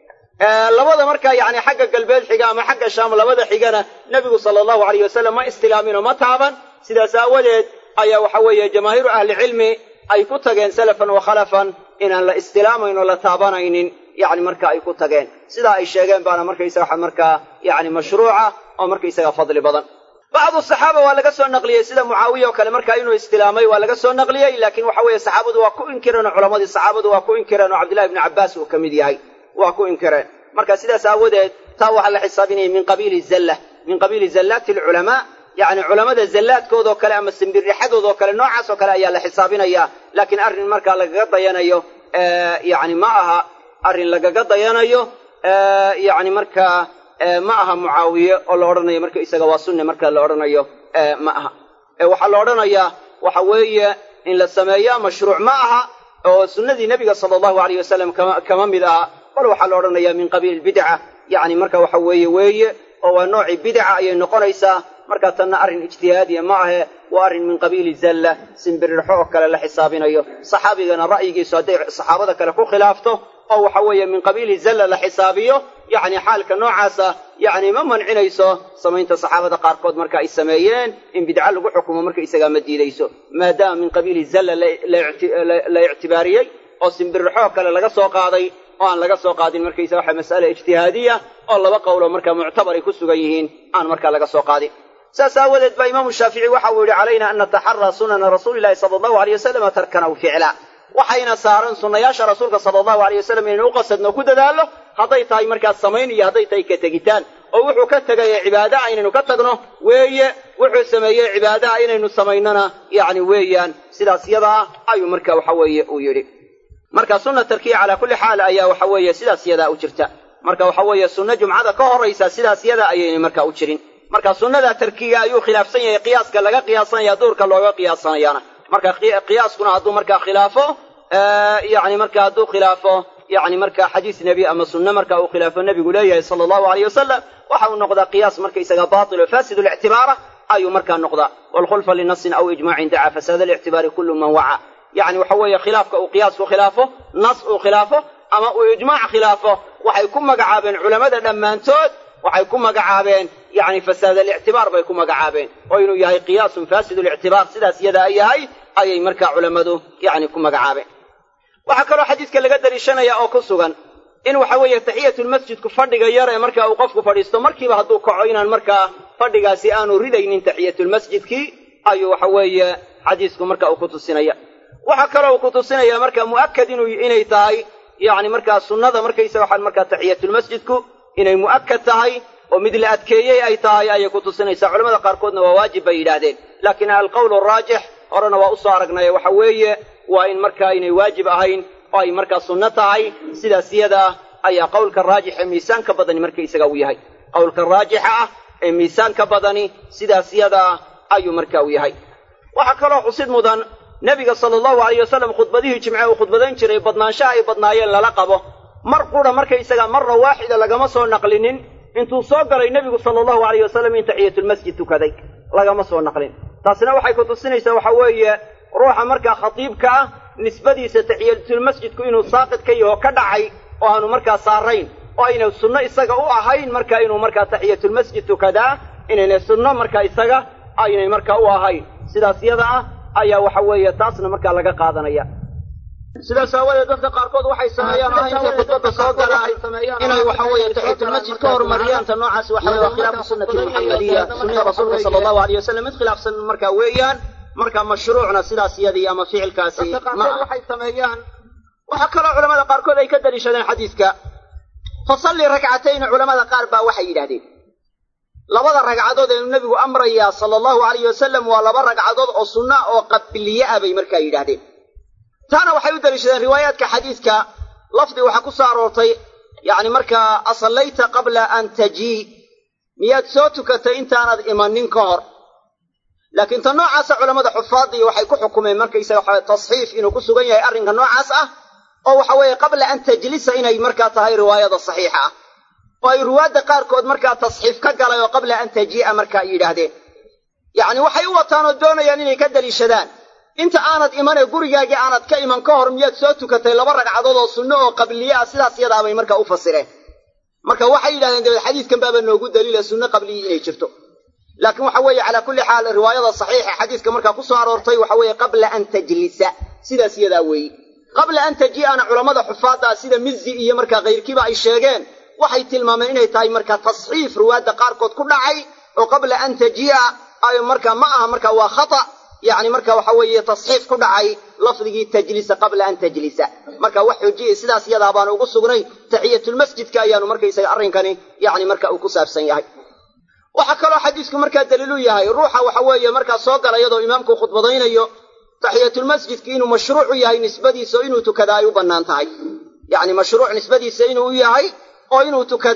labada markaa yacni xagga galbeed xiga ama xagga shaam labada xigana nebigu sala allahu alayh wasalam ma istilaaminoo ma taaban sidaas aawadeed ayaa waxa weeye jamaahiiru ahlicilmi ay ku tageen salafan wa khalafan inaan la istilaamayn oo la taabanaynin yacni marka ay ku tageen sidaa ay sheegeen baana markaysaga markaa yacni mashruuca oo markaysaga fadli badan bacdu saxaaba waa laga soo naqliyey sida mucaawiya oo kale markaa inuu istilaamay waa laga soo naqliyey laakiin waxa weeye saxaabadu waa ku inkireen oo culammadii saxaabadu waa ku inkireen oo cabdillahi ibni cabbaas uu ka mid yahay waa ku inkireen marka sidaas aawadeed taa waxaa la xisaabinaya min qabiili zallaati alculamaa yacni culammada zallaadkoodoo kale ama simbirrixadoodoo kale noocaas oo kale ayaa la xisaabinayaa laakiin arrin markaa lagaga dayanayo yacni ma aha arrin lagaga dayanayo yacni markaa ma aha mucaawiye oo la odhanayo marka isaga waa sunne marka la odhanayo ma aha waxaa la odhanayaa waxa weeye in la sameeyaa mashruuc ma aha oo sunnadii nebiga sala allahu alayh wasalam kama mid aha bal waxaa la odhanayaa min qabiili bidca yacni marka waxa weeye oo waa noocii bidca ayay noqonaysaa markaa tanna arrin ijtihaadiya ma ahe waa arrin min qabiili zalla simbirirxo oo kale la xisaabinayo saxaabigana ra'yigiisu hadday saxaabada kale ku khilaafto oo waxa weeye min qabiili zalla la xisaabiyo yacni xaalka noocaasa yacni ma mancinayso samaynta saxaabada qaarkood marka ay sameeyeen in bidca lagu xukumo marka isagaa ma diidayso maadaama min qabiili zalla la ictibaariyey oo simbirirxoo kale laga soo qaaday oo aan laga soo qaadin markaysa waxa mas'ale ijtihaadiya oo laba qowlo marka muctabar ay ku sugan yihiin aan markaa laga soo qaadin saas aawadeed baa imaamu shaafici waxa uu yidhi calayna an nataxaraa sunana rasuulillahi sala allahu alayh wasalam tarkan aw ficla waxayna saaran sunnayaasha rasuulka sala allahu alayh wasalam inaynu u qasadno ku dadaallo hadday tahay markaas samayn iyo hadday tahay ka tegitaan oo wuxuu ka tegaya cibaada inaynu ka tagno weeye wuxuu sameeyey cibaadaha inaynu samaynana yacni weeyaan sidaas yada ah ayuu marka waxa weeye uu yidhi marka sunna tarkiya calaa kulli xaal ayaa waxa weeye sidaas yadaa u jirta marka waxa weeye sunno jumcada ka horraysa sidaas yada ayaynay marka u jirin marka sunnada tarkiga ayuu khilaafsan yahay qiyaaska laga qiyaasanaya duurka looga qiyaasanayaana marka qiyaaskuna hadduu markaa khilaafo yani marka hadduu khilaafo yani marka xadiis nebi ama sunne marka uu khilaafo nebigu leeyahay sala allahu alayh wasalam waxa uu noqdaa qiyaas markaysaga baatil oo fasid lictibaara ayuu markaa noqdaa waalkhulfa linasin aw ijmaacin dacaa fasaada lictibaari kullu man waca yani waxa weeye khilaafka uu qiyaasku khilaafo nas uu khilaafo ama uu ijmaac khilaafo waxay ku magacaabeen culammada dhammaantood waxay ku magacaabeen yani fasaad alictibaar bay ku magacaabeen oo inuu yahay qiyaasun fasid lictibaar sidaas yadaa yahay ayay markaa culammadu yani ku magacaabeen waxaa kaloo xadiidka laga daliishanaya oo ku sugan in waxa weeye taxiyatulmasjidku fadhiga yar ee marka uu qofku fadhiisto markiiba hadduu kaco inaan markaa fadhigaasi aanu ridaynin taxiyatulmasjidkii ayuu waxa weeye xadiisku marka uu ku tusinaya waxaa kaloo uu ku tusinaya marka mu'akad inay tahay yani markaa sunnada markaysa waxaan markaa taxiyatulmasjidku inay mu'akad tahay oo mid la adkeeyey ay tahay ayay ku tusinaysaa culamada qaarkoodna waa waajib bay yidhaahdeen laakiin alqowl araajix horena waa usoo aragnay waxa weeye waa in markaa inay waajib ahayn oo ay markaa sunno tahay sidaas yadaa ayaa qowlka raajix ee miisaanka badani markaysaga u yahay qowlka raajixa ah ee miisaanka badani sidaas yadaa ayuu marka u yahay waxaa kaloo xusid mudan nebiga sala allahu alayh wasalam khudbadihii jimce uu khudbadayn jiray badnaanshaha ay badnaayeen lala qabo mar qura markaysaga marra waaxida lagama soo naqlinin intuu soo galay nebigu sala allahu alayh wasalam in taxiyatulmasjid tukaday lagama soo naqlin taasina waxay ku tusinaysaa waxa weeye ruuxa markaa khatiibka ah nisbadiisa taxiyatulmasjidku inuu saaqid ka yaho ka dhacay oo aanu markaa saarayn oo ayna sunno isaga u ahayn marka inuu markaa taxiyatulmasjid tukadaa inayna sunno markaa isaga aynay markaa u ahayn sidaas yada ah ayaa waxa weeye taasna markaa laga qaadanaya sidaas aawadeed dadka qaarkood waxay sameeyaan oo intay khudbada soo galaan inay waxa weeye taxiyatulmasjid ka hormariyaan ta noocaas waxa weeye khilaafu sunnati muxamadiya sunnada rasuulka sala allahu alayh wasalam mid khilaafsan markaa weeyaan marka mashruucna sidaas yadii ama ficilkaasi waxay sameeyaan waxaa kaloo culamada qaarkood ay ka daliishadeen xadiiska fasalli rakcatayni culamada qaar baa waxay yidhahdeen labada ragcadood ee nebigu amrayaa sala allahu alayh wasalam waa laba ragcadood oo sunna oo qabiliye ah bay markaa yidhaahdeen taana waxay u daliishadeen riwaayaadka xadiiska lafdi waxaa ku soo aroortay yacni markaa asallayta qabla an tajii miyaad soo tukatay intaanad imanin ka hor laakiin ta noocaasa culammada xufaadii waxay ku xukumeen markaysaga waxa tasxiif inuu ku sugan yahay arrinka noocaas ah oo waxa weeye qabla an tajlisa inay markaa tahay riwaayada saxiixa ah oo ay ruwaadda qaarkood markaa tasxiif ka galay oo qabla an tajii'a markaa ay yidhaahdeen yacni waxay u wataan oo doonayaan inay ka daliishadaan inta aanad imanee gurigaagii aanad ka iman ka hor miyaad soo tukatay laba ragcadood oo sunno oo qabliye ah sidaas yadaa bay markaa u fasireen marka waxay yidhahdeen dabeed xadiiskan baaba noogu daliila sunno qabliyi inay jirto laakiin waxa weeye calaa kulli xaal riwaayada saxiixa xadiiska markaa ku soo aroortay waxa weeye qabla an tajlisa sidaas yadaa weeye qabla an tajii'ana culammada xufaadda sida mizzi iyo markaa kayrkiiba ay sheegeen waxay tilmaameen inay tahay markaa tasxiif riwaadda qaarkood ku dhacay oo qabla an tajii'a ay markaa ma aha markaa waa khata yacni marka waxa weeye tasxiif ku dhacay lafdigii tajlisa qabla an tajlisa marka wax xujiyey sidaas yadaa baanu ugu sugnay taxiyatulmasjidka ayaanu markaysaga arrinkani yacni marka uu ku saabsan yahay waxaa kaloo xadiisku markaa daliilu yahay ruuxa waxa weeye markaa soo gala iyadoo imaamku khudbadaynayo taxiyatulmasjidki inuu mashruucu yahay nisbadiisa oo inuu tukadaa ay u bannaan tahay yacni mashruuc nisbadiisa inuu u yahay oo inuu tukadaa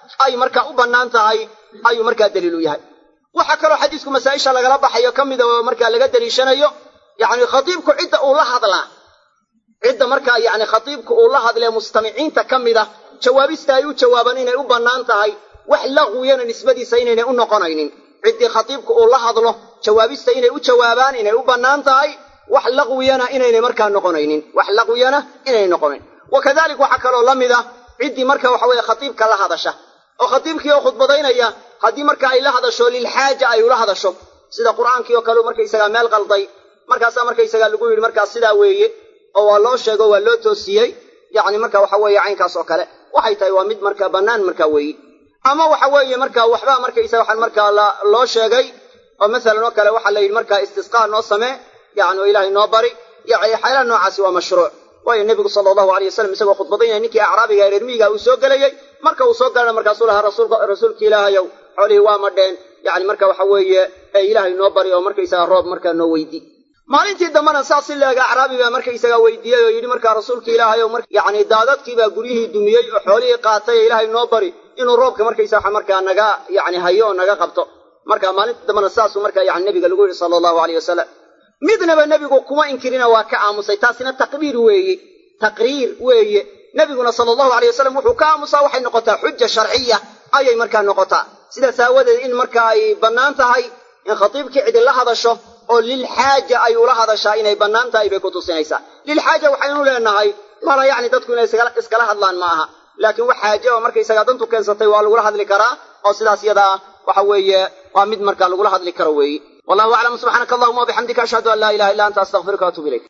ay markaa u bannaan tahay ayuu markaa daliil u yahay. waxaa kaloo xadiisku masaa'isha lagala baxayo ka mida oo markaa laga daliishanayo yacni khatiibku cidda uu la hadlaa cidda markaa yacni khatiibku uu la hadlee mustamiciinta ka mida jawaabista ay u jawaabaan inay u bannaan tahay wax laqwiyana nisbadiisa inaynay u noqonaynin. ciddii khatiibku uu la hadlo jawaabista inay u jawaabaan inay u bannaan tahay wax laqwiyana inaynay markaa noqonaynin wax laqwiyana inaynay noqonayn. wakadalik waxaa kaloo la mid ah ciddii marka waxa weeye khatiibka la hadasha oo khatiibkii oo khudbadaynaya haddii marka ay la hadasho lilxaaja ay ula hadasho sida qur'aankii oo kale markaysagaa meel qalday markaasaa markaysagaa lagu yidhi markaas sidaa weeye oo waa loo sheego waa loo toosiyey yacni marka waxa weeye caynkaas oo kale waxay tahay waa mid marka bannaan markaa weeye. ama waxa weeye marka waxbaa markaysaga waxaan markaa loo sheegay oo masalan oo kale waxaa la yidhi markaa istisqaa noo samee yacni oo ilaahay noo bari yacni xeelaha noocaasi waa mashruuc. waayo nebigu sala allahu alayh wasalam isagoo khudbadaynaya ninkii acraabiga reer miyiga uu soo gelayey marka uu soo galana markaasuu lahaa rasuulka ilaahayow xoolihii waa madheen yacni marka waxa weeye ee ilaahay noo bari oo markaysaga roob markaa noo weydii. maalintii dambena saas si leega acraabigaa markaysagaa weydiiyey oo yidhi markaa rasuulka ilaahayow yacni daadadkiibaa guryihii dumiyey oo xoolihii qaatay ee ilaahay noo bari inuu roobka markaysaa markaa naga yacni hayo oo naga qabto. marka maalintii dambena saasuu markaa yacni nebiga lagu yidhi sala allahu alayh wasalam. midnaba nebigu kuma inkirina waa ka aamusay taasina taqriir weeye nebiguna sala allahu alayh wasalam wuxuu ka aamusaa waxay noqotaa xuja sharciya ayay markaa noqotaa. sidaas aawadeed in marka ay bannaan tahay in khatiibkii cidi la hadasho oo lilxaaja ay ula hadashaa inay bannaan tahay bay ku tusinaysaa. lilxaaja waxaynu leenahay mala yacni dadku inay iskala hadlaan ma aha laakiin wax xaaje oo markaysagaa dantu keensatay waa lagula hadli karaa oo sidaas yadaa waxa weeye waa mid markaa lagula hadli karo weeye. wallahu aclam. subxaanaka allahuma wabixamdika ashhadu an laa ilaha illa anta astaghfiruka waatubu ilayk.